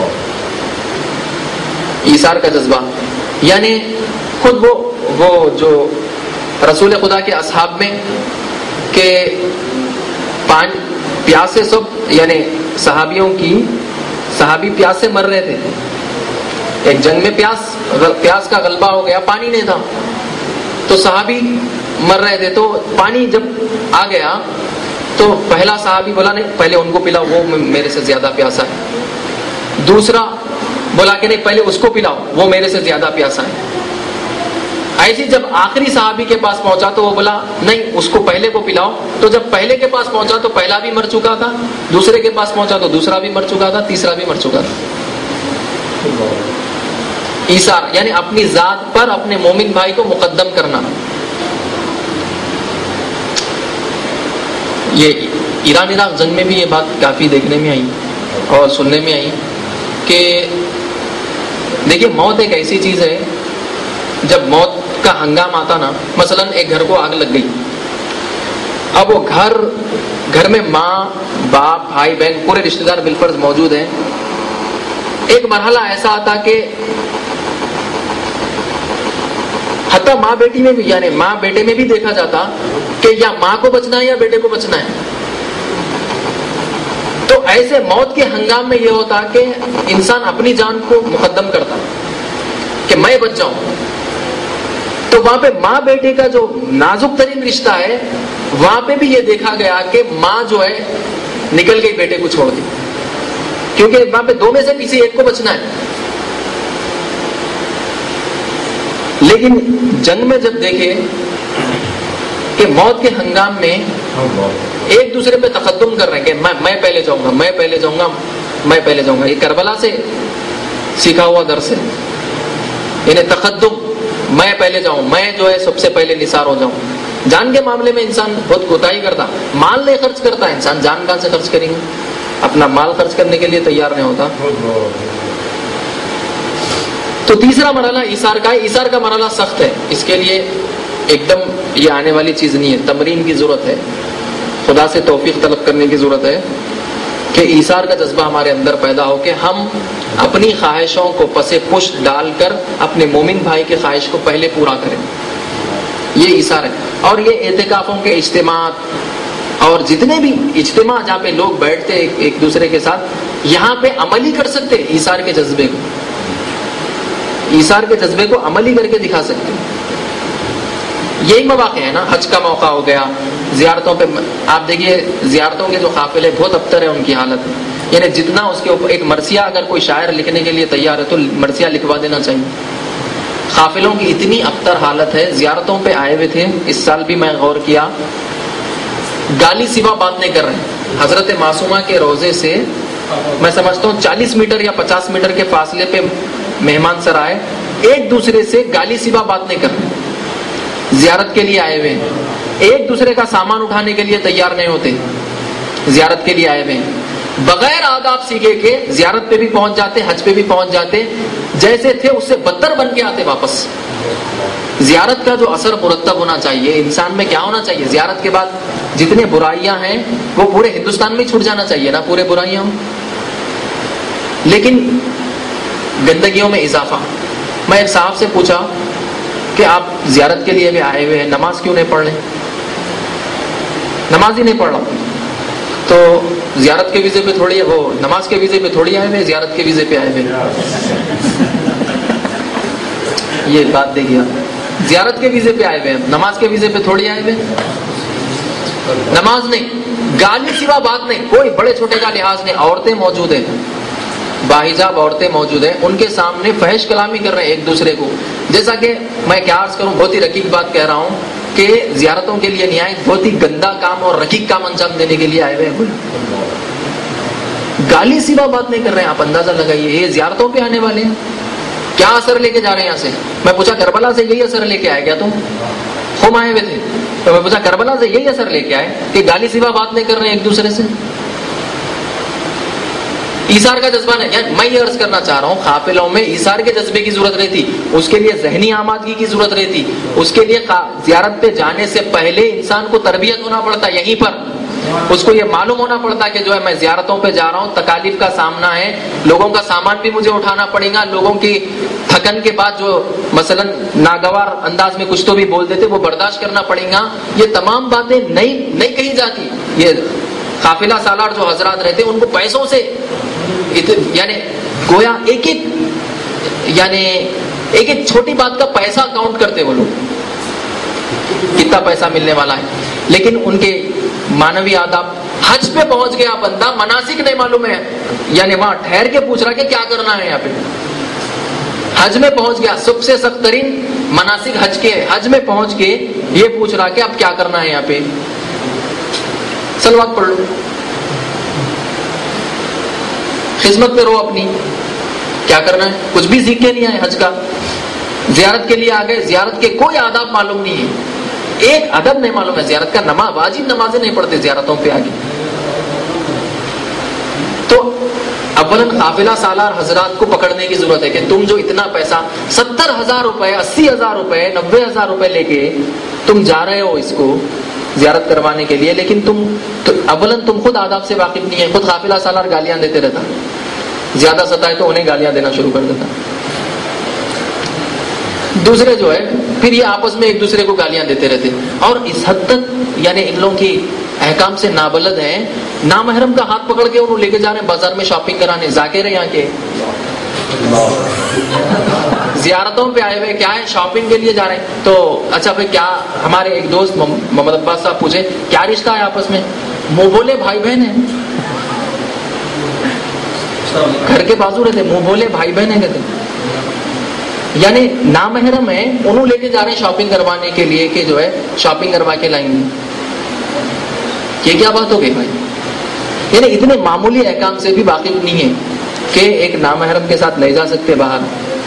ایثار کا جذبہ یعنی خود وہ جو رسول خدا کے اصحاب میں کہ پیاس سے سب، یعنی صحابی پیاس سے مر رہے تھے. ایک جنگ میں پیاس کا غلبہ ہو گیا، پانی نہیں تھا تو صحابی مر رہے تھے. تو پانی جب آ گیا تو پہلا صحابی بولا نہیں پہلے ان کو پلاؤ، وہ میرے سے زیادہ پیاسا ہے. دوسرا بولا کہ نہیں پہلے اس کو پلاؤ، وہ میرے سے زیادہ پیاسا ہے. ایسی جب آخری صحابی کے پاس پہنچا تو وہ بولا نہیں اس کو پہلے کو پلاؤ. تو جب پہلے کے پاس پہنچا تو پہلا بھی مر چکا تھا، دوسرے کے پاس پہنچا تو دوسرا بھی مر چکا تھا، تیسرا بھی مر چکا تھا. ایثار یعنی اپنی ذات پر اپنے مومن بھائی کو مقدم کرنا. یہ ایران عراق جنگ میں بھی یہ بات کافی دیکھنے میں آئی اور سننے میں آئی کہ دیکھیے موت ایک ایسی چیز ہے، جب موت کا ہنگام آتا نا، مثلا ایک گھر کو آگ لگ گئی، اب وہ گھر میں ماں باپ بھائی بہن پورے رشتہ دار بالفرض موجود ہیں. ایک مرحلہ ایسا آتا کہ حتیٰ ماں بیٹی میں بھی، یعنی ماں بیٹے میں بھی دیکھا جاتا کہ یا ماں کو بچنا ہے یا بیٹے کو بچنا ہے. تو ایسے موت کے ہنگام میں یہ ہوتا کہ انسان اپنی جان کو مقدم کرتا کہ میں بچ جاؤں. تو وہاں پہ ماں بیٹے کا جو نازک ترین رشتہ ہے وہاں پہ بھی یہ دیکھا گیا کہ ماں جو ہے نکل گئی بیٹے کو چھوڑ دی، کیونکہ وہاں پہ دو میں سے کسی ایک کو بچنا ہے. لیکن جنگ میں جب دیکھے کہ موت کے ہنگام میں ایک دوسرے پہ تقدم کر رہے ہیں کہ میں پہلے جاؤں گا، میں پہلے جاؤں گا، میں پہلے جاؤں گا، یہ کربلا سے سیکھا ہوا درس ہے. یعنی تقدم، میں پہلے جاؤں، میں جو ہے سب سے پہلے نثار ہو جاؤں. جان کے معاملے میں انسان بہت کوتاہی کرتا، مال نہیں خرچ کرتا، انسان جان کہاں سے خرچ کریں گے؟ اپنا مال خرچ کرنے کے لیے تیار نہیں ہوتا. تو تیسرا مرحلہ ایثار کا ہے. ایثار کا مرحلہ سخت ہے، اس کے لیے ایک دم یہ آنے والی چیز نہیں ہے، تمرین کی ضرورت ہے، خدا سے توفیق طلب کرنے کی ضرورت ہے کہ ایثار کا جذبہ ہمارے اندر پیدا ہو کہ ہم اپنی خواہشوں کو پسے پشت ڈال کر اپنے مومن بھائی کی خواہش کو پہلے پورا کریں. یہ ایثار ہے. اور یہ اعتکافوں کے اجتماعات اور جتنے بھی اجتماع جہاں پہ لوگ بیٹھتے ایک دوسرے کے ساتھ، یہاں پہ عملی کر سکتے ایثار کے جذبے کو، ایثار کے جذبے کو عملی کر کے دکھا سکتے. یہی مواقع ہے نا، حج کا موقع ہو گیا، زیارتوں پہ آپ دیکھیے زیارتوں کے جو قافلے بہت ابتر ہے ان کی حالت، یعنی جتنا اس کے اوپر ایک مرثیہ اگر کوئی شاعر لکھنے کے لیے تیار ہے تو مرثیہ لکھوا دینا چاہیے. قافلوں کی اتنی ابتر حالت ہے. زیارتوں پہ آئے ہوئے تھے اس سال بھی، میں غور کیا، گالی سوا بات نہیں کر رہے ہیں. حضرت معصومہ کے روضے سے میں سمجھتا ہوں 40 میٹر یا 50 میٹر کے فاصلے پہ مہمان سر آئے، ایک دوسرے سے گالی سوا بات نہیں کر رہے. زیارت کے لیے آئے ہوئے ہیں، ایک دوسرے کا سامان اٹھانے کے لیے تیار نہیں ہوتے. زیارت کے لیے آئے ہوئے ہیں، بغیر آداب سیکھے کے زیارت پہ بھی پہنچ جاتے، حج پہ بھی پہنچ جاتے، جیسے تھے اس سے بدتر بن کے آتے واپس. زیارت کا جو اثر مرتب ہونا چاہیے انسان میں کیا ہونا چاہیے؟ زیارت کے بعد جتنے برائیاں ہیں وہ پورے ہندوستان میں چھوٹ جانا چاہیے نا، پورے برائیاں ہوں. لیکن گندگیوں میں اضافہ. میں ایک صاحب سے پوچھا کہ آپ زیارت کے لیے بھی آئے ہوئے ہیں، نماز کیوں نہیں پڑھ رہے؟ نماز ہی نہیں پڑھ رہا. تو زیارت کے ویزے پہ تھوڑی، وہ نماز کے ویزے پہ تھوڑی آئے ہوئے، زیارت کے ویزے پہ آئے ہوئے. یہ بات دیکھیے، زیارت کے ویزے پہ آئے ہوئے ہیں، نماز کے ویزے پہ تھوڑی آئے ہوئے. نماز نہیں، گالی سوا بات نہیں، کوئی بڑے چھوٹے کا لحاظ نہیں. عورتیں موجود ہیں، باحجاب عورتیں موجود ہیں، ان کے سامنے فحش کلامی کر رہے ہیں ایک دوسرے کو. جیسا کہ میں کیا عرض کروں، بہت ہی رقیق بات کہہ رہا ہوں کہ زیارتوں کے لیے نہیں آئے، بہت ہی گندا کام اور رقیق کام انجام دینے کے لیے آئے ہوئے ہیں. گالی سوا بات نہیں کر رہے ہیں. آپ اندازہ لگائیے یہ زیارتوں پہ آنے والے ہیں، کیا اثر لے کے جا رہے ہیں یہاں سے. میں پوچھا کربلا سے یہی اثر لے کے آئے کیا تم؟ ہم آئے ہوئے تھے تو میں پوچھا کربلا سے یہی اثر لے کے آئے کہ گالی سوا بات نہیں کر رہے ہیں ایک دوسرے سے. ایثار کا جذبہ نہیں. یعنی میں یہ عرض کرنا چاہ رہا ہوں قافلوں میں ایثار کے جذبے کی ضرورت رہتی، اس کے لیے ذہنی آمادگی کی ضرورت رہتی، اس کے لیے زیارت پہ جانے سے پہلے انسان کو تربیت ہونا پڑتا. یہیں پر اس کو یہ معلوم ہونا پڑتا کہ جو ہے میں زیارتوں پہ جا رہا ہوں، تکالیف کا سامنا ہے، لوگوں کا سامان بھی مجھے اٹھانا پڑے گا، لوگوں کی تھکن کے بعد جو مثلا ناگوار انداز میں کچھ تو بھی بول دیتے وہ برداشت کرنا پڑے گا. یہ تمام باتیں نہیں کہی جاتی. یہ قافلہ سالار جو حضرات رہتے ان کو پیسوں سے یعنی گویا ایک ایک چھوٹی بات کا پیسہ کاؤنٹ کرتے وہ لوگ، کتنا پیسہ ملنے والا ہے. لیکن ان کے مانوی آداب. حج پہ پہنچ گیا بندہ، مناسک نہیں معلوم ہے، یعنی وہاں ٹھہر کے پوچھ رہا کہ کیا کرنا ہے یہاں پہ. حج میں پہنچ گیا، سب سے سخت ترین مناسک حج کے، حج میں پہنچ کے یہ پوچھ رہا کہ اب کیا کرنا ہے یہاں پہ. صلوات پڑھ لو، خدمت میں رہو اپنی، کیا کرنا ہے؟ کچھ بھی سیکھ کے نہیں آئے حج کا. زیارت کے لیے آ گئے، زیارت کے کوئی آداب معلوم نہیں ہے، ایک ادب نہیں معلوم ہے زیارت کا. واجب نمازیں نہیں پڑھتے زیارتوں پہ آگے. تو اولاً قافلہ سالار حضرات کو پکڑنے کی ضرورت ہے کہ تم جو اتنا پیسہ 70,000 روپے 80,000 روپے 90,000 روپے لے کے تم جا رہے ہو اس کو زیارت کروانے کے لیے، لیکن اولاً تم خود آداب سے واقف نہیں ہے. خود قافلہ سالار گالیاں دیتے رہتا، زیادہ ستائے تو انہیں گالیاں دینا شروع کر دیتا. دوسرے جو ہے پھر یہ آپس میں ایک دوسرے کو گالیاں دیتے رہتے. اور اس حد تک یعنی ان لوگوں کی احکام سے نابلد ہیں، نامحرم کا ہاتھ پکڑ کے انہوں لے کے جا رہے ہیں بازار میں شاپنگ کرانے. ذاکر ہے یہاں کے، زیارتوں پہ آئے ہوئے کیا ہے شاپنگ کے لیے جا رہے ہیں. تو اچھا بھائی کیا, ہمارے ایک دوست محمد عباس صاحب پوچھے کیا رشتہ ہے آپس میں, منہ بولے بھائی بہن ہیں, گھر کے بازو رہتے, منہ بولے بھائی بہن ہیں کہتے, یعنی نامحرم ہے, انہوں لے کے جا رہے ہیں شاپنگ کروانے کے لیے کہ جو ہے شاپنگ کروا کے لائیں گے. یہ کیا بات ہو گئی بھائی, یعنی اتنے معمولی احکام سے بھی واقف نہیں ہے کہ ایک نامحرم کے ساتھ نہیں جا سکتے باہر.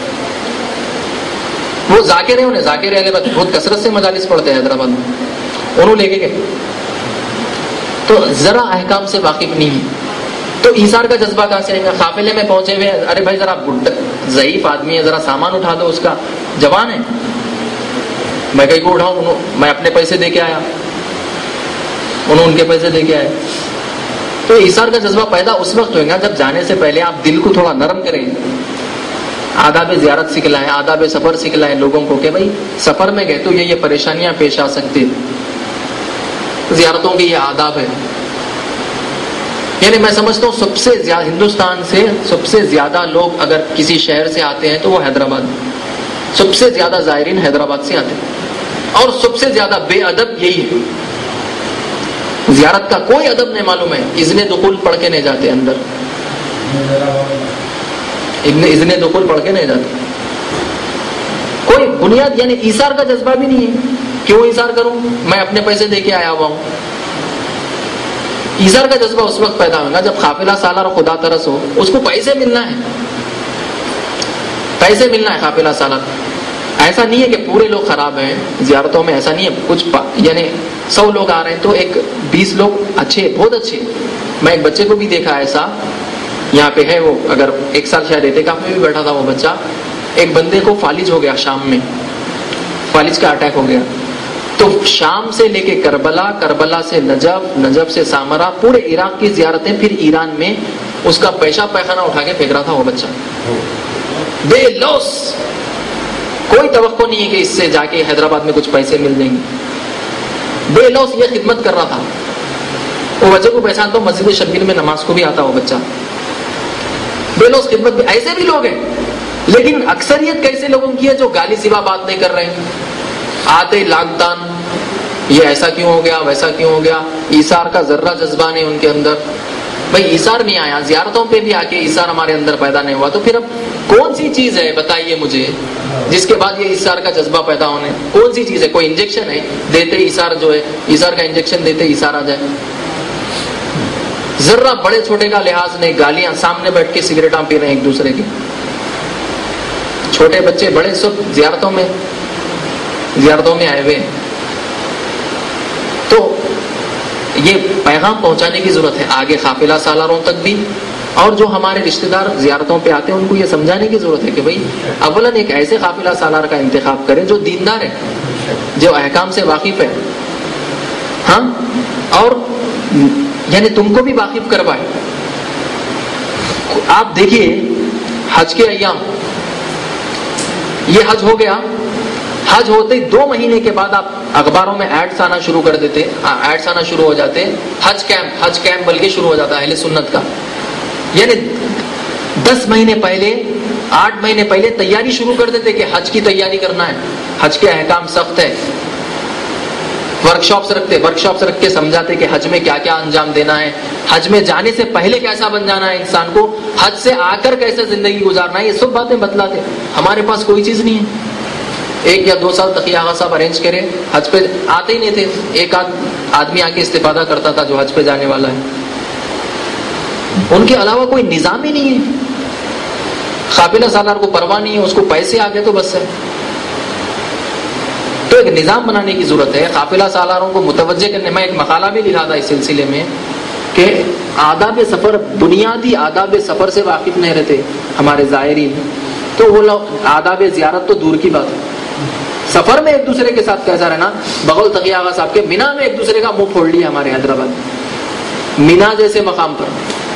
وہ ذاکر ہیں, انہیں ذاکر اہل بیت بہت کثرت سے مجالس پڑھتے ہیں حیدرآباد میں, انہوں لے کے گئے, تو ذرا احکام سے واقف نہیں ہے. تو ایثار کا جذبہ کہاں سے آئے گا؟ قافلے میں پہنچے ہوئے, ارے بھائی ذرا ضعیف آدمی ہے, ذرا سامان اٹھا دو, اس کا جوان ہے, میں کہیں کو اٹھاؤں, میں اپنے پیسے دے کے آیا, انہوں ان کے پیسے دے کے آئے. تو ایثار کا جذبہ پیدا اس وقت ہوئے گا جب جانے سے پہلے آپ دل کو تھوڑا نرم کریں, آداب زیارت سکھلائیں, آداب سفر سکھلائیں لوگوں کو کہ بھائی سفر میں گئے تو یہ پریشانیاں پیش آ سکتی, زیارتوں کے یہ آداب ہے. یعنی میں سمجھتا ہوں سب سے زیادہ ہندوستان سے سب سے زیادہ لوگ اگر کسی شہر سے آتے ہیں تو وہ حیدرآباد, سب سے زیادہ زائرین حیدرآباد سے آتے ہیں, اور سب سے زیادہ بے ادب یہی ہے. زیارت کا کوئی ادب نہیں معلوم ہے, اذن دخول پڑھ کے نہیں جاتے اندر, اذن دخول پڑھ کے نہیں جاتے, کوئی بنیاد, یعنی ایثار کا جذبہ بھی نہیں ہے. کیوں ایثار کروں, میں اپنے پیسے دے کے آیا ہوا ہوں. ایثار کا جذبہ اس وقت پیدا ہوگا جب قافلہ سالار اور خدا ترس ہو, اس کو پیسے ملنا ہے, پیسے ملنا ہے قافلہ سالار. ایسا نہیں ہے کہ پورے لوگ خراب ہیں زیارتوں میں, ایسا نہیں ہے, کچھ یعنی 100 لوگ آ رہے ہیں تو ایک 20 لوگ اچھے, بہت اچھے. میں ایک بچے کو بھی دیکھا ایسا, یہاں پہ ہے وہ, اگر 1 سال شاید اعتکاف میں بھی بیٹھا تھا وہ بچہ. ایک بندے کو فالج ہو گیا شام میں, فالج کا اٹیک ہو گیا, تو شام سے لے کے کربلا, کربلا سے نجف, نجف سے سامرا, پورے عراق کی زیارتیں, پھر ایران میں اس کا پیشاب پیخانہ اٹھا کے پھینک رہا تھا وہ بچہ, بے لوس. کوئی توقع نہیں ہے کہ اس سے جا کے حیدرآباد میں کچھ پیسے مل جائیں گے, بے لوس یہ خدمت کر رہا تھا. وہ بچے کو پہچانتا ہوں, مسجد شبیر میں نماز کو بھی آتا وہ بچہ, بے لوس خدمت بھی. ایسے بھی لوگ ہیں, لیکن اکثریت کیسے لوگوں کی ہے جو گالی سوا بات نہیں کر رہے ہیں, آتے لاگ دان, یہ ایسا کیوں ہو گیا, ویسا کیوں ہو گیا. ایثار کا ذرہ جذبہ نہیں ان کے اندر. بھائی ایثار نہیں آیا, زیارتوں پہ بھی آ کے ایثار ہمارے اندر پیدا نہیں ہوا, تو پھر اب کون سی چیز ہے بتائیے مجھے جس کے بعد یہ ایثار کا جذبہ پیدا ہونے, کون سی چیز ہے؟ کوئی انجیکشن ہے دیتے ایثار, جو ہے ایثار کا انجیکشن دیتے ایثار آ جائے؟ ذرہ بڑے چھوٹے کا لحاظ نہیں, گالیاں, سامنے بیٹھ کے سگریٹاں پی رہے ہیں ایک دوسرے کی, چھوٹے بچے بڑے سب زیارتوں میں آئے ہوئے. تو یہ پیغام پہنچانے کی ضرورت ہے آگے قافلہ سالاروں تک بھی, اور جو ہمارے رشتہ دار زیارتوں پہ آتے ہیں ان کو یہ سمجھانے کی ضرورت ہے کہ بھائی اولاً ایک ایسے قافلہ سالار کا انتخاب کریں جو دیندار ہے, جو احکام سے واقف ہے, ہاں, اور یعنی تم کو بھی واقف کروائے. آپ دیکھیے حج کے ایام, یہ حج ہو گیا, حج ہوتے 2 مہینے کے بعد آپ اخباروں میں ایڈس آنا شروع کر دیتے, ایڈس آنا شروع ہو جاتے, حج کیمپ بلکہ شروع ہو جاتا ہے اہل سنت کا. یعنی 10 مہینے پہلے, 8 مہینے پہلے تیاری شروع کر دیتے کہ حج کی تیاری کرنا ہے, حج کے احکام سخت ہے. ورکشاپس رکھ کے سمجھاتے کہ حج میں کیا کیا انجام دینا ہے, حج میں جانے سے پہلے کیسا بن جانا ہے انسان کو, حج سے آ کر کیسے زندگی گزارنا ہے, یہ سب باتیں بتلاتے. ہمارے پاس کوئی چیز نہیں ہے. 1 یا 2 سال تقی آغا صاحب ارینج کرے, حج پہ آتے ہی نہیں تھے, ایک آدمی آ کے استفادہ کرتا تھا جو حج پہ جانے والا ہے. ان کے علاوہ کوئی نظام ہی نہیں ہے. قافلہ سالار کو پرواہ نہیں ہے, اس کو پیسے آ گئے تو بس ہے. تو ایک نظام بنانے کی ضرورت ہے, قافلہ سالاروں کو متوجہ کرنے. میں ایک مقالہ بھی لکھا تھا اس سلسلے میں کہ آداب سفر, بنیادی آداب سفر سے واقف نہیں رہتے ہمارے زائرین, تو وہ لوگ آداب زیارت تو دور کی بات ہے. سفر میں ایک دوسرے کے ساتھ کیسا رہنا, بغل تقی آغا صاحب کے مینا میں ایک دوسرے کا منہ پھوڑ لیا ہمارے حیدرآباد, مینا جیسے مقام پر,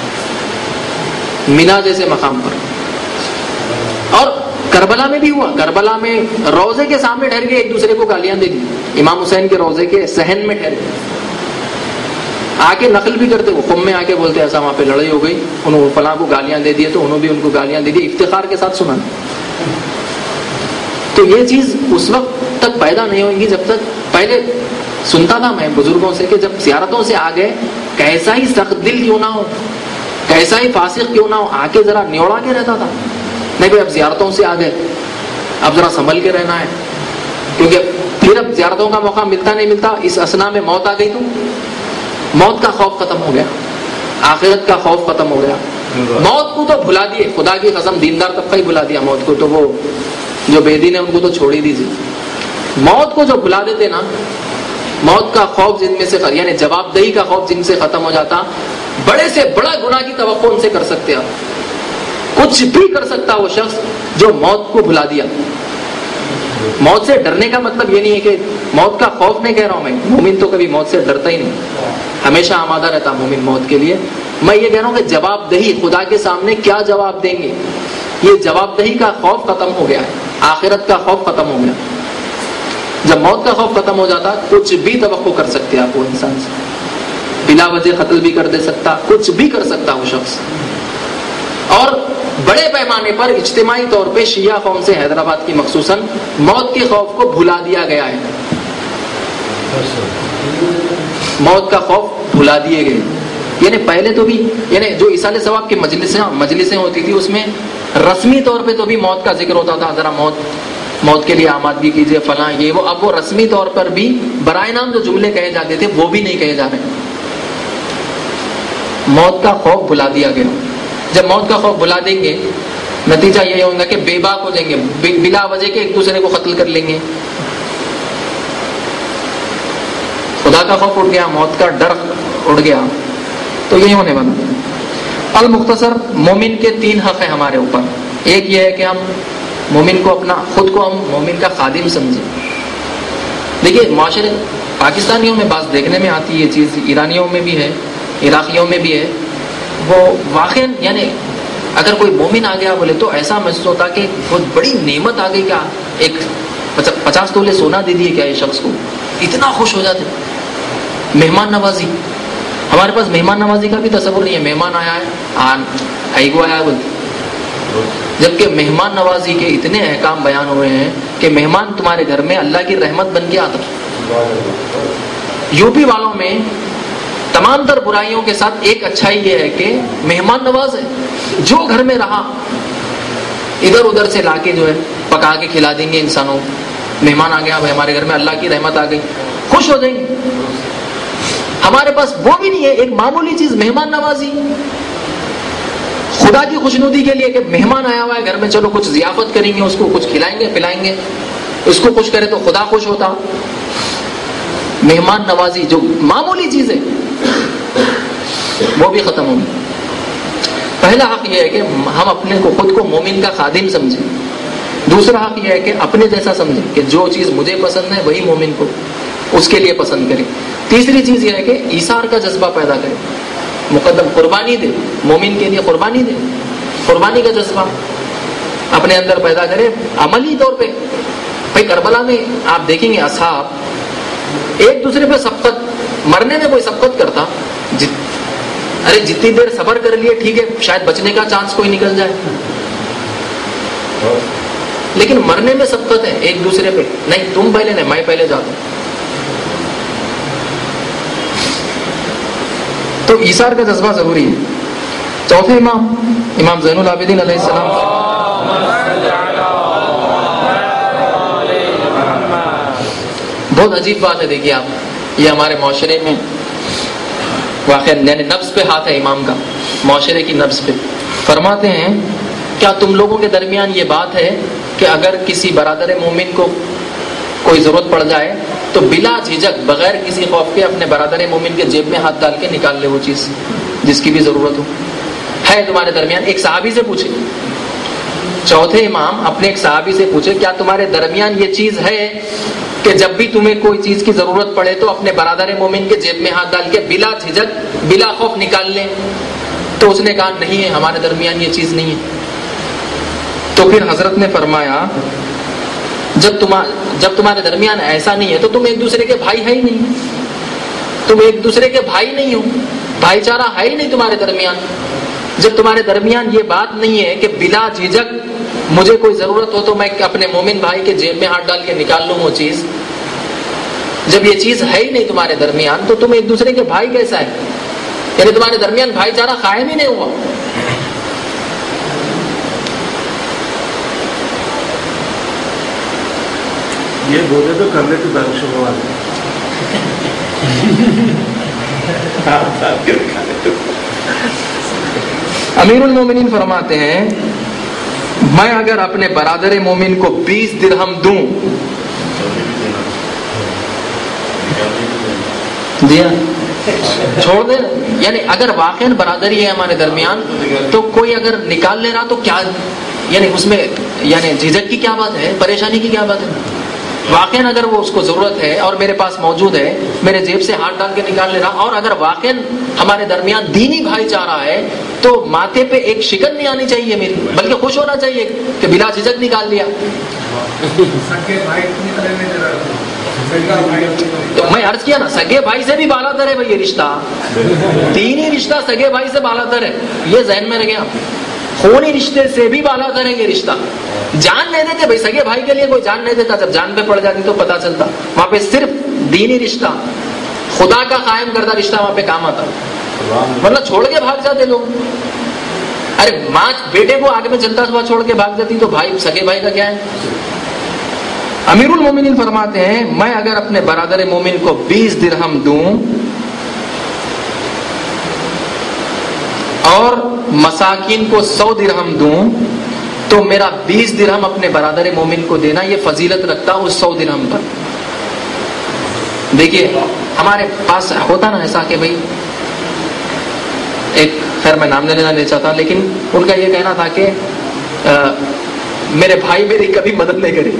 مینا جیسے مقام پر. اور کربلا میں بھی ہوا, کربلا میں روزے کے سامنے ٹھہر کے ایک دوسرے کو گالیاں دے دی, امام حسین کے روزے کے صحن میں ٹھہر کے آ کے نقل بھی کرتے, وہ قم میں آ کے بولتے ایسا وہاں پہ لڑائی ہو گئی, انہوں فلاں کو گالیاں دے دیے تو انہوں بھی ان کو گالیاں دے دی, افتخار کے ساتھ سنا. تو یہ چیز اس وقت تک پیدا نہیں ہوگی جب تک، پہلے سنتا تھا میں بزرگوں سے کہ جب زیارتوں سے آ گئے، کیسا ہی سخت دل کیوں نہ ہو، کیسا ہی فاسق کیوں نہ ہو، آ کے ذرا نیوڑا کے رہتا تھا، نہیں بھائی اب زیارتوں سے آ گئے، اب ذرا سنبھل کے رہنا ہے، کیونکہ پھر اب زیارتوں کا موقع ملتا نہیں ملتا، اس اسنا میں موت آ گئی تو موت کا خوف ختم ہو گیا، آخرت کا خوف ختم ہو گیا، موت کو تو بھلا دیے، خدا کی قسم دیندار طبقہ ہی بھلا دیا موت کو، تو وہ جو بے دین ہے ان کو تو چھوڑ ہی دیجیے، موت کو جو بھلا دیتے نا، موت کا خوف جن میں سے، یعنی جواب دہی کا خوف جن سے ختم ہو جاتا، بڑے سے بڑا گناہ کی توقع ان سے کر سکتے آپ، کچھ بھی کر سکتا وہ شخص جو موت کو بھلا دیا۔ موت سے ڈرنے کا مطلب یہ نہیں ہے کہ موت کا خوف نہیں کہہ رہا ہوں میں، مومن تو کبھی موت سے ڈرتا ہی نہیں، ہمیشہ آمادہ رہتا مومن موت کے لیے، میں یہ کہہ رہا ہوں کہ جواب دہی، خدا کے سامنے کیا جواب دیں گے، یہ جواب دہی کا خوف ختم ہو گیا ہے، آخرت کا خوف ختم ہو گیا۔ جب موت کا خوف ختم ہو جاتا، کچھ بھی توقع کر سکتے آپ وہ انسان سے، بلا وجہ قتل بھی کر دے سکتا، کچھ بھی کر سکتا وہ شخص۔ اور بڑے پیمانے پر اجتماعی طور پہ شیعہ قوم سے حیدرآباد کی مخصوصاً موت کے خوف کو بھلا دیا گیا ہے، موت کا خوف بھلا دیے گئے، یعنی پہلے تو بھی، یعنی جو ایصال ثواب کی مجلسیں ہوتی تھی اس میں رسمی طور پہ تو بھی موت کا ذکر ہوتا تھا، ذرا موت کے لیے آمادگی کیجیے فلاں یہ وہ، اب وہ رسمی طور پر بھی برائے نام جو جملے کہے جاتے تھے وہ بھی نہیں کہے جا رہے، موت کا خوف بھلا دیا گیا۔ جب موت کا خوف بھلا دیں گے نتیجہ یہ ہوگا کہ بے باک ہو جائیں گے، بلا وجہ کے ایک دوسرے کو قتل کر لیں گے، خدا کا خوف اڑ گیا، موت کا ڈر اڑ گیا، تو یہی ہونے والا۔ المختصر، مومن کے 3 حق ہیں ہمارے اوپر، ایک یہ ہے کہ ہم مومن کو خود کو ہم مومن کا خادم سمجھیں۔ دیکھیے معاشرے پاکستانیوں میں بعض دیکھنے میں آتی ہے یہ چیز، ایرانیوں میں بھی ہے، عراقیوں میں بھی ہے، وہ واقعا یعنی اگر کوئی مومن آ گیا بولے تو ایسا محسوس ہوتا کہ بہت بڑی نعمت آ گئی، کیا ایک 50 تولے سونا دے دیے کیا یہ شخص کو، اتنا خوش ہو جاتے۔ مہمان نوازی، ہمارے پاس مہمان نوازی کا بھی تصور نہیں ہے، مہمان آیا ہے آئیگو آیا بولتے، جبکہ مہمان نوازی کے اتنے احکام بیان ہو رہے ہیں کہ مہمان تمہارے گھر میں اللہ کی رحمت بن کے آتا۔ یو پی والوں میں تمام تر برائیوں کے ساتھ ایک اچھائی یہ ہے کہ مہمان نواز ہے، جو گھر میں رہا ادھر ادھر سے لا کے جو ہے پکا کے کھلا دیں گے انسانوں، مہمان آ گیا بھائی ہمارے گھر میں اللہ کی رحمت آ گئی، خوش ہو جائیں گے۔ ہمارے پاس وہ بھی نہیں ہے، ایک معمولی چیز مہمان نوازی، خدا کی خوشنودی کے لیے کہ مہمان آیا ہوا ہے گھر میں، چلو کچھ ضیافت کریں گے، اس کو کچھ کھلائیں گے پلائیں گے، اس کو خوش کرے تو خدا خوش ہوتا۔ مہمان نوازی جو معمولی چیز ہے وہ بھی ختم ہوگی۔ پہلا حق یہ ہے کہ ہم اپنے کو خود کو مومن کا خادم سمجھیں، دوسرا حق یہ ہے کہ اپنے جیسا سمجھیں کہ جو چیز مجھے پسند ہے وہی مومن کو اس کے لیے پسند کریں۔ تیسری چیز یہ ہے کہ ایثار کا جذبہ پیدا کریں، مقدم قربانی دے، مومن کے لیے قربانی دے، قربانی کا جذبہ اپنے اندر پیدا کرے عملی طور پہ۔ بھائی کربلا میں آپ دیکھیں گے اصحاب ایک دوسرے پہ سبقت، مرنے میں کوئی سبقت کرتا، ارے جتنی دیر صبر کر لیے ٹھیک ہے، شاید بچنے کا چانس کوئی نکل جائے، لیکن مرنے میں سبقت ہے ایک دوسرے پہ، نہیں تم پہلے نہیں میں پہلے جاتا ہوں۔ تو ایثار کا جذبہ ضروری ہے۔ چوتھے امام زین العابدین علیہ السلام، بہت عجیب بات ہے، دیکھیے آپ، یہ ہمارے معاشرے میں واقعہ یعنی نفس پہ ہاتھ ہے امام کا، معاشرے کی نفس پہ۔ فرماتے ہیں کیا تم لوگوں کے درمیان یہ بات ہے کہ اگر کسی برادر مومن کو کوئی ضرورت پڑ جائے تو بلا جھجک بغیر کسی خوف کے اپنے برادر مومن کے جیب میں ہاتھ ڈال کے نکال لے وہ چیز جس کی بھی ضرورت ہو؟ ہے تمہارے درمیان؟ ایک صحابی سے پوچھے، چوتھے امام اپنے ایک صحابی سے پوچھے کیا تمہارے درمیان یہ چیز ہے کہ جب بھی تمہیں کوئی چیز کی ضرورت پڑے تو اپنے برادر مومن کے جیب میں ہاتھ ڈال کے بلا جھجک بلا خوف نکال لیں؟ تو اس نے کہا نہیں ہے، ہمارے درمیان یہ چیز نہیں ہے۔ تو پھر حضرت نے فرمایا جب تمہارے درمیان ایسا نہیں ہے تو تم ایک دوسرے کے بھائی ہے ہی نہیں، تم ایک دوسرے کے بھائی نہیں ہو، بھائی چارہ ہے ہی نہیں تمہارے درمیان۔ جب تمہارے درمیان یہ بات نہیں ہے کہ بلا جھجک مجھے کوئی ضرورت ہو تو میں اپنے مومن بھائی کے جیب میں ہاتھ ڈال کے نکال لوں وہ چیز، جب یہ چیز ہے ہی نہیں تمہارے درمیان تو تم ایک دوسرے کے بھائی کیسا ہے؟ یعنی تمہارے درمیان بھائی چارہ قائم ہی نہیں ہوا. یہ بولے تو کر لیتے دانش والے. امیر المومنین فرماتے ہیں میں اگر اپنے برادر مومن کو 20 درہم دوں، دیا چھوڑ دے، یعنی اگر واقعاً برادری ہے ہمارے درمیان تو کوئی اگر نکال لے رہا تو کیا، یعنی اس میں یعنی جھجک کی کیا بات ہے، پریشانی کی کیا بات ہے؟ واقعاً اگر وہ اس کو ضرورت ہے اور میرے پاس موجود ہے، میرے جیب سے ہاتھ ڈال کے نکال لے رہا، اور اگر واقعاً ہمارے درمیان دینی بھائی چارہ ہے تو ماتھے پہ ایک شکن نہیں آنی چاہیے میری، بلکہ خوش ہونا چاہیے کہ بلا جھجک نکال لیا. تو میں عرض کیا نا، سگے بھائی سے بھی بالا تر ہے بھائی یہ رشتہ، دینی رشتہ سگے بھائی سے بالا تر ہے، یہ ذہن میں رہ گیا. خونی رشتے سے بھی بالا تر ہے یہ رشتہ. جان نہیں دیتے بھائی، سگے بھائی کے لیے کوئی جان نہیں دیتا، جب جان پہ پڑ جاتی تو پتا چلتا. وہاں پہ صرف دینی رشتہ، خدا کا قائم کردہ رشتہ وہاں پہ کام آتا، ورنہ چھوڑ کے بھاگ جاتے لوگ. ارے ماں بیٹے کو آگے میں چلتا ہوا چھوڑ کے بھاگ جاتی تو بھائی سگے بھائی کا کیا ہے؟ امیر المومنین فرماتے ہیں میں اگر اپنے برادر مومن کو 20 درہم دوں اور مساکین کو 100 درہم دوں تو میرا 20 درہم اپنے برادر مومن کو دینا یہ فضیلت رکھتا اس 100 درہم پر. دیکھیے ہمارے پاس ہوتا نا ایسا کہ بھائی ایک، خیر میں نام لینا نہیں چاہتا، لیکن ان کا یہ کہنا تھا کہ میرے بھائی میری کبھی مدد نہیں کرے،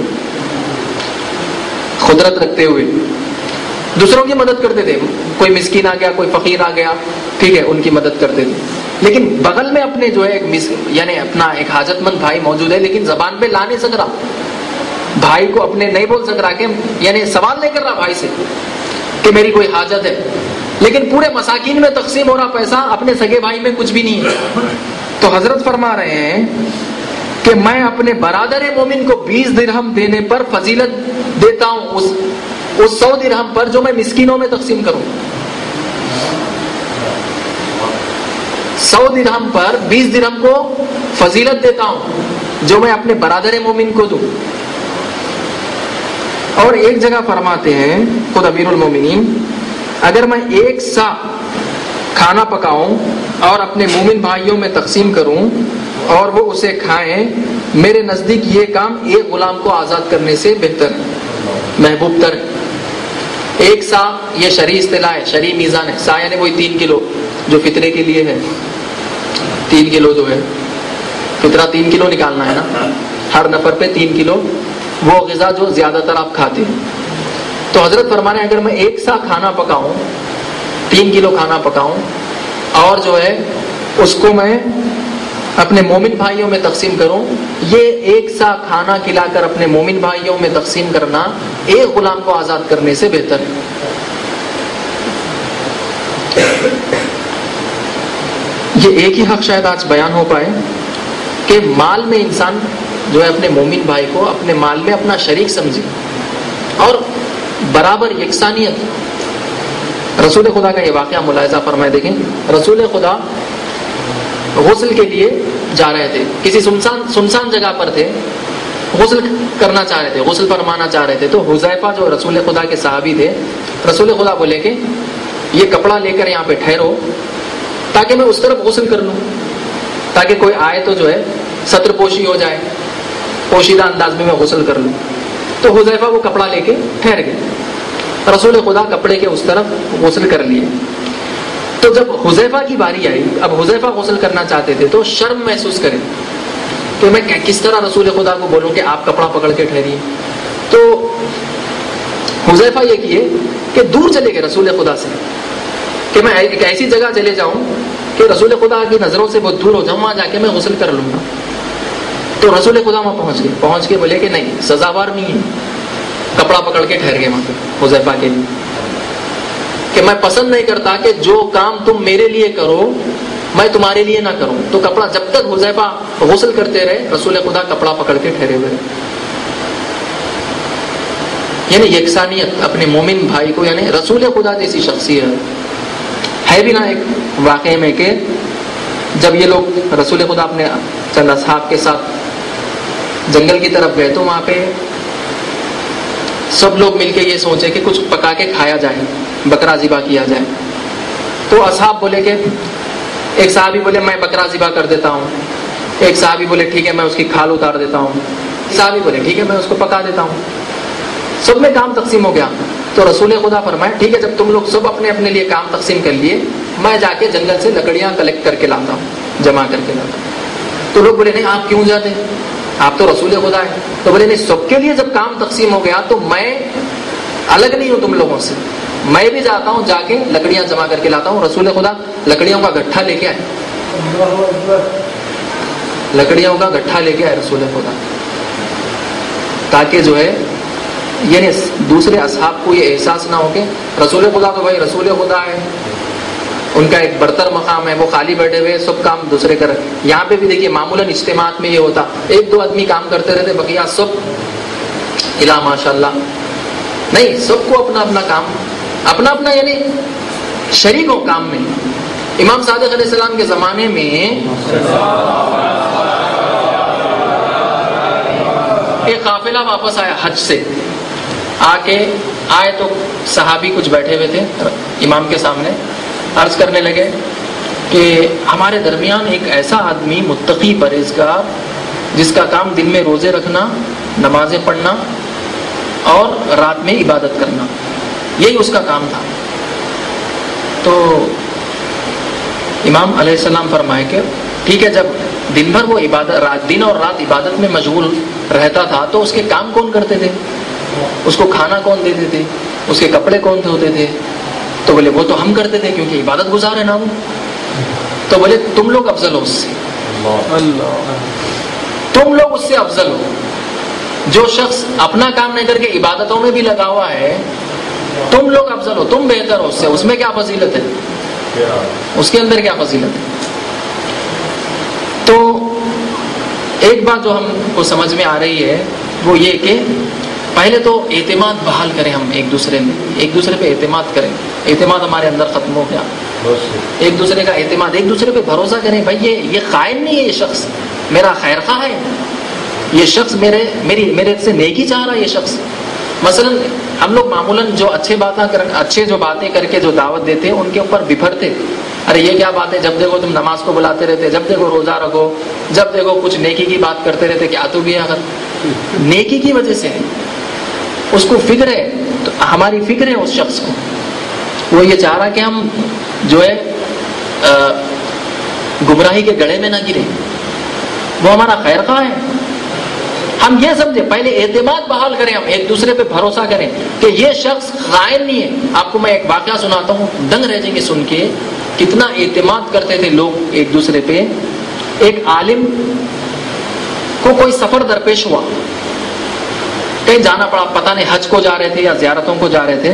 قدرت رکھتے ہوئے دوسروں کی مدد کرتے تھے. کوئی مسکین آ گیا، کوئی فقیر آ گیا، ٹھیک ہے ان کی مدد کرتے تھے، لیکن بغل میں اپنے جو ہے ایک یعنی اپنا ایک حاجت مند بھائی موجود ہے، لیکن زبان پہ لا نہیں سک رہا، بھائی کو اپنے نہیں بول سک رہا، کہ یعنی سوال نہیں کر رہا بھائی سے کہ میری کوئی حاجت ہے، لیکن پورے مساکین میں تقسیم ہو رہا پیسہ، اپنے سگے بھائی میں کچھ بھی نہیں ہے. تو حضرت فرما رہے ہیں کہ میں اپنے برادر مومن کو 20 درہم دینے پر فضیلت دیتا ہوں اس 100 درہم پر جو میں مسکینوں میں تقسیم کروں. 100 درہم پر 20 درہم کو فضیلت دیتا ہوں جو میں اپنے برادر مومن کو دوں. اور ایک جگہ فرماتے ہیں خود امیر المومنین اگر میں ایک سا کھانا پکاؤں اور اپنے مومن بھائیوں میں تقسیم کروں اور وہ اسے کھائیں، میرے نزدیک یہ کام ایک غلام کو آزاد کرنے سے بہتر ہے، محبوب تر ہے. ایک سا یہ شرعی اصطلاح ہے، شرعی میزان ہے. سا یعنی وہی 3 کلو جو فطرے کے لیے ہے. 3 کلو جو ہے فطرہ 3 کلو نکالنا ہے نا، ہر نفر پہ 3 کلو وہ غذا جو زیادہ تر آپ کھاتے ہیں. تو حضرت فرمانے اگر میں ایک سا کھانا پکاؤں، 3 کلو کھانا پکاؤں اور جو ہے اس کو میں اپنے مومن بھائیوں میں تقسیم کروں، یہ ایک سا کھانا کھلا کر اپنے مومن بھائیوں میں تقسیم کرنا ایک غلام کو آزاد کرنے سے بہتر ہے. یہ ایک ہی حق شاید آج بیان ہو پائے کہ مال میں انسان جو ہے اپنے مومن بھائی کو اپنے مال میں اپنا شریک سمجھے اور برابر یکسانیت. رسول خدا کا یہ واقعہ ملاحظہ فرمائے دیکھیں، رسول خدا غسل کے لیے جا رہے تھے، کسی سنسان جگہ پر تھے، غسل کرنا چاہ رہے تھے، غسل فرمانا چاہ رہے تھے. تو حذیفہ جو رسول خدا کے صحابی تھے، رسول خدا بولے کہ یہ کپڑا لے کر یہاں پہ ٹھہرو تاکہ میں اس طرف غسل کر لوں، تاکہ کوئی آئے تو جو ہے ستر پوشی ہو جائے، پوشیدہ انداز میں غسل کر لوں. تو حذیفہ وہ کپڑا لے کے ٹھہر گئے، رسول خدا کپڑے کے اس طرف غسل کر لیے. تو جب حذیفہ کی باری آئی، اب حذیفہ غسل کرنا چاہتے تھے تو شرم محسوس کریں کہ میں کس طرح رسول خدا کو بولوں کہ آپ کپڑا پکڑ کے ٹھہریے. تو حذیفہ یہ کیے کہ دور چلے گئے رسول خدا سے، کہ میں ایک ایسی جگہ چلے جاؤں کہ رسول خدا کی نظروں سے بہت دور ہو جاؤں، وہاں جا کے میں غسل کر لوں گا. تو رسول خدا وہاں پہنچ کے بولے کہ نہیں، سزاوار نہیں ہے. کپڑا پکڑ کے ٹھہر گئے وہاں پہ حذیفہ کے لیے کہ میں پسند نہیں کرتا کہ جو کام تم میرے لیے کرو میں تمہارے لیے نہ کروں. تو کپڑا جب تک حذیفہ غسل کرتے رہے رسول خدا کپڑا پکڑ کے ٹھہرے ہوئے. یعنی یکسانیت اپنے مومن بھائی کو, یعنی رسول خدا جیسی شخصیت ہے بھی نا. ایک واقعے میں کہ جب یہ لوگ رسول خدا اپنے چند اصحاب کے ساتھ جنگل کی طرف گئے تو وہاں پہ سب لوگ مل کے یہ سوچے کہ کچھ پکا کے کھایا جائے, بکرا ذبح کیا جائے. تو اصحاب بولے کہ ایک صحابی بولے میں بکرا ذبح کر دیتا ہوں, ایک صحابی بولے ٹھیک ہے میں اس کی کھال اتار دیتا ہوں, صحابی بولے ٹھیک ہے میں اس کو پکا دیتا ہوں. سب میں کام تقسیم ہو گیا. تو رسول خدا فرمائے ٹھیک ہے جب تم لوگ سب اپنے اپنے لیے کام تقسیم کر لیے, میں جا کے جنگل سے لکڑیاں کلیکٹ کر کے لاتا ہوں, جمع کر کے لاتا ہوں. تو لوگ بولے نہیں آپ کیوں جاتے, آپ تو رسول خدا ہے. تو بولے نہیں سب کے لیے جب کام تقسیم ہو گیا تو میں الگ نہیں ہوں تم لوگوں سے, میں بھی جاتا ہوں جا کے لکڑیاں جمع کر کے لاتا ہوں. رسول خدا لکڑیوں کا گٹھا لے کے آئے, لکڑیوں کا گٹھا لے کے آئے رسول خدا, تاکہ جو ہے یعنی دوسرے اصحاب کو یہ احساس نہ ہو کہ رسول خدا تو بھائی رسول خدا ہے, ان کا ایک برتر مقام ہے, وہ خالی بیٹھے ہوئے سب کام دوسرے کر. یہاں پہ بھی دیکھیے معمولاً اجتماعات میں یہ ہوتا, ایک دو آدمی کام کرتے رہتے, بقیہ سب الا ماشاء اللہ نہیں, سب کو اپنا اپنا کام اپنا اپنا یعنی شریک ہو کام میں. امام صادق علیہ السلام کے زمانے میں ایک قافلہ واپس آیا حج سے, آئے تو صحابی کچھ بیٹھے ہوئے تھے امام کے سامنے, عرض کرنے لگے کہ ہمارے درمیان ایک ایسا آدمی متقی پرہیزگار جس کا کام دن میں روزے رکھنا, نمازیں پڑھنا اور رات میں عبادت کرنا, یہی اس کا کام تھا. تو امام علیہ السلام فرمائے کہ ٹھیک ہے جب دن بھر وہ عبادت دن اور رات عبادت میں مشغول رہتا تھا تو اس کے کام کون کرتے تھے, اس کو کھانا کون دیتے تھے, اس کے کپڑے کون دھوتے تھے؟ تو بولے وہ تو ہم کرتے تھے کیونکہ عبادت گزار ہے نا وہ. تو بولے تم لوگ افضل ہو اس سے, تم لوگ اس سے افضل ہو. جو شخص اپنا کام نہیں کر کے عبادتوں میں بھی لگا ہوا ہے تم لوگ افضل ہو, تم بہتر ہو اس سے. اس میں کیا فضیلت ہے, اس کے اندر کیا فضیلت ہے؟ تو ایک بات جو ہم کو سمجھ میں آ رہی ہے وہ یہ کہ پہلے تو اعتماد بحال کریں, ہم ایک دوسرے پہ اعتماد کریں. اعتماد ہمارے اندر ختم ہو گیا, ایک دوسرے کا اعتماد, ایک دوسرے پہ بھروسہ کریں. بھائی یہ قائم نہیں ہے, یہ شخص میرا خیر خواہ ہے, یہ شخص میرے سے نیکی چاہ رہا ہے. یہ شخص مثلا ہم لوگ معمولاً جو اچھے جو باتیں کر کے جو دعوت دیتے ان کے اوپر بپھرتے, ارے یہ کیا بات ہے, جب دیکھو تم نماز کو بلاتے رہتے, جب دیکھو روزہ رکھو, جب دیکھو کچھ نیکی کی بات کرتے رہتے, کیا تو بھی اگر نیکی کی وجہ سے اس کو فکر ہے, تو ہماری فکر ہے اس شخص کو, وہ یہ چاہ رہا کہ ہم جو ہے گمراہی کے گڑھے میں نہ گرے, وہ ہمارا خیر خواہ ہے. ہم یہ سمجھے, پہلے اعتماد بحال کریں, ہم ایک دوسرے پہ بھروسہ کریں کہ یہ شخص خائن نہیں ہے. آپ کو میں ایک واقعہ سناتا ہوں, دنگ رہ جائیں گے سن کے کتنا اعتماد کرتے تھے لوگ ایک دوسرے پہ. ایک عالم کو کوئی سفر درپیش ہوا, کہیں جانا پڑا, پتہ نہیں حج کو جا رہے تھے یا زیارتوں کو جا رہے تھے.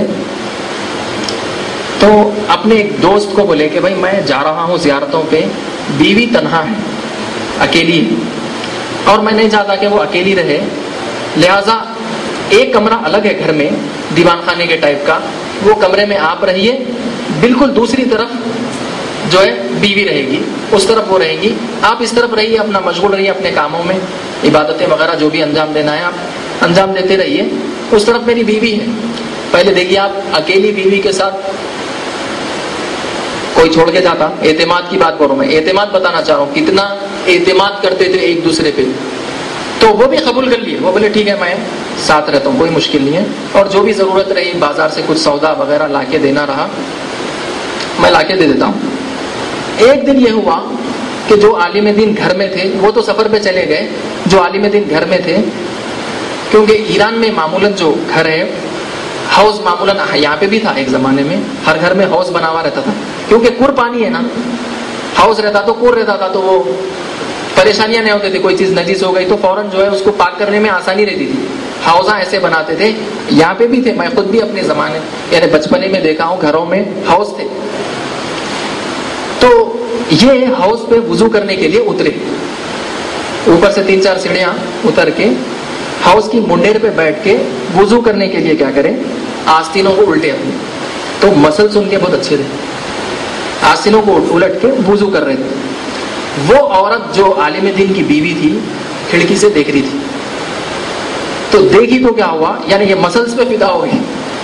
تو اپنے ایک دوست کو بولے کہ بھائی میں جا رہا ہوں زیارتوں پہ, بیوی تنہا ہے, اکیلی ہے, اور میں نہیں چاہتا کہ وہ اکیلی رہے, لہذا ایک کمرہ الگ ہے گھر میں, دیوان خانے کے ٹائپ کا, وہ کمرے میں آپ رہیے, بالکل دوسری طرف جو ہے بیوی رہے گی, اس طرف وہ رہیں گی, آپ اس طرف رہیے, اپنا مشغول رہیے اپنے کاموں میں, عبادتیں وغیرہ جو بھی انجام دینا ہے آپ انجام دیتے رہیے, اس طرف میری بیوی ہے. پہلے دیکھیے آپ اکیلی بیوی کے ساتھ کوئی چھوڑ کے جاتا؟ اعتماد کی بات کروں میں, اعتماد بتانا چاہ رہا ہوں کتنا اعتماد کرتے تھے ایک دوسرے پہ. تو وہ بھی قبول کر لیے, وہ بولے ٹھیک ہے میں ساتھ رہتا ہوں, کوئی مشکل نہیں ہے, اور جو بھی ضرورت رہی بازار سے کچھ سودا وغیرہ لا کے دینا رہا میں لا کے دے دیتا ہوں. ایک دن یہ ہوا کہ جو عالم دین گھر میں تھے وہ تو سفر پہ چلے گئے, جو عالم دین گھر میں تھے, کیونکہ ایران میں معمولاً جو گھر ہے ہاؤس, معمولاً یہاں پہ بھی تھا ایک زمانے میں, ہر گھر میں ہاؤس بنا ہوا رہتا تھا, کیونکہ کور پانی ہے نا, ہاؤس رہتا تو کور رہتا تھا, تو وہ پریشانیاں نہیں ہوتی تھی. کوئی چیز نجیس ہو گئی تو فوراً جو ہے اس کو پاک کرنے میں آسانی رہتی تھی. ہاؤزاں ایسے بناتے تھے, یہاں پہ بھی تھے, میں خود بھی اپنے زمانے یعنی بچپنے میں دیکھا ہوں گھروں میں ہاؤس تھے. تو یہ हाउस पे वुजू करने के लिए उतरे, ऊपर से 3-4 सीढ़ियां उतर के हाउस की मुंडेर पे बैठ के वुजू करने के लिए क्या करें, आस्तीनों को उल्टे अपने, तो मसल्स उनके बहुत अच्छे थे, आस्तीनों को उलट के वुजू कर रहे थे। वो औरत जो आलिम दीन की बीवी थी खिड़की से देख रही थी, तो देखी तो क्या हुआ, यानी ये मसल्स पे फिदा हो गई,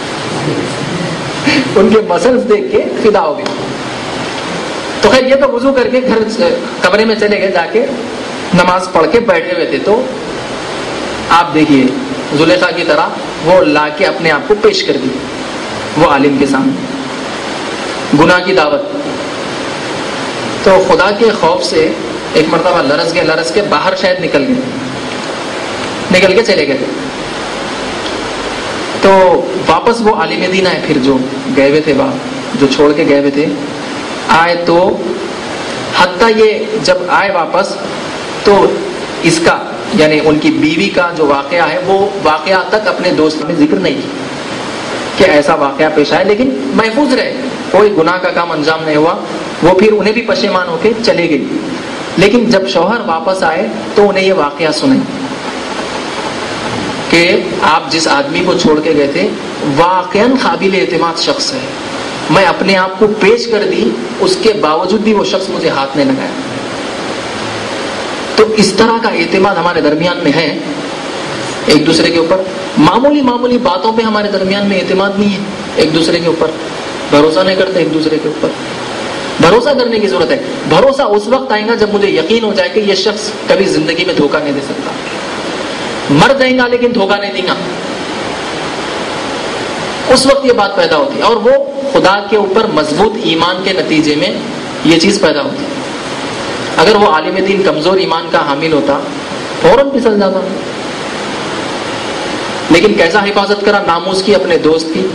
उनके मसल्स देख के फिदा हो गई। तो खैर ये तो वुजू करके घर कमरे में चले गए, जाके नमाज पढ़ के बैठे हुए थे। तो आप देखिए जुलेखा की तरह वो लाके अपने आप को पेश कर दी वो आलिम के सामने, गुनाह की दावत। तो खुदा के खौफ से एक मरतबा लरस के बाहर शायद निकल के चले गए। तो वापस वो आलिम दीन आए, फिर जो गए हुए थे वहाँ, जो छोड़ के गए हुए थे, आए तो हत्ता ये जब आए वापस तो इसका यानी उनकी बीवी का जो वाकया है वो वाकया तक अपने दोस्त में जिक्र नहीं कि ऐसा वाकया पेश आया, लेकिन महफूज रहे, कोई गुनाह का काम अंजाम नहीं हुआ। वो फिर उन्हें भी पशेमान होके चले गई। लेकिन जब शौहर वापस आए तो उन्हें ये वाकया सुने कि आप जिस आदमी को छोड़ के गए थे वाकईन काबिल एतमाद शख्स है, मैं अपने आप को पेश कर दी, उसके बावजूद भी वो शख्स मुझे हाथ नहीं लगाया। तो इस तरह का एतमाद हमारे दरमियान में है एक दूसरे के ऊपर। मामूली बातों पे हमारे दरमियान में एतमाद नहीं है, एक दूसरे के ऊपर भरोसा नहीं करते, एक दूसरे के ऊपर भरोसा करने की जरूरत है। भरोसा उस वक्त आएगा जब मुझे यकीन हो जाए कि ये शख्स कभी जिंदगी में धोखा नहीं दे सकता, मर जाएगा लेकिन धोखा नहीं देगा, उस वक्त ये बात पैदा होती है। और वो खुदा के ऊपर मजबूत ईमान के नतीजे में ये चीज पैदा होती है। अगर वो आलिम दीन कमजोर ईमान का हामिल होता फौरन फिसल जाता। लेकिन कैसा हिफाजत करा नामूस की, अपने दोस्त की।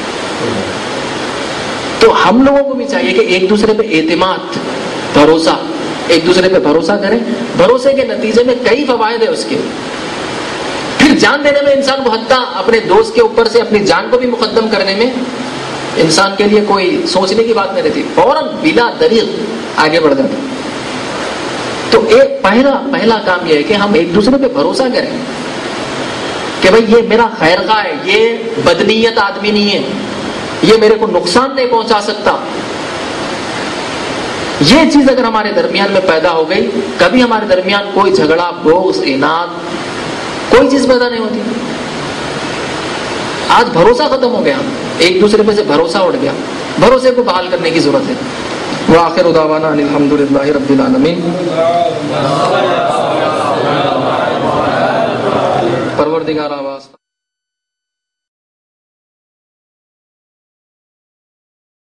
तो हम लोगों को भी चाहिए कि एक दूसरे पे एतमाद, भरोसा, एक दूसरे पे भरोसा करें। भरोसे के नतीजे में कई फवायद है उसके। फिर जान देने में इंसान को, हत्ता अपने दोस्त के ऊपर से अपनी जान को भी मुकद्दम करने में इंसान के लिए कोई सोचने की बात नहीं रहती, फौरन बिला दरीग आगे बढ़ जाता। तो एक पहला काम यह है कि हम एक दूसरे पे भरोसा करें कि भाई ये मेरा खैरखा है, ये बदनीयत आदमी नहीं है, ये मेरे को नुकसान नहीं पहुंचा सकता। ये चीज अगर हमारे दरमियान में पैदा हो गई, कभी हमारे दरमियान कोई झगड़ा, बोझ, इनाद, कोई चीज पैदा नहीं होती। आज भरोसा खत्म हो गया, एक दूसरे पे से भरोसा उठ गया। भरोसे को बहाल करने की जरूरत है। व आखिर दावाना अल्हम्दुलिल्लाहि रब्बिल आलमीन। परवरदिगार आवाज़।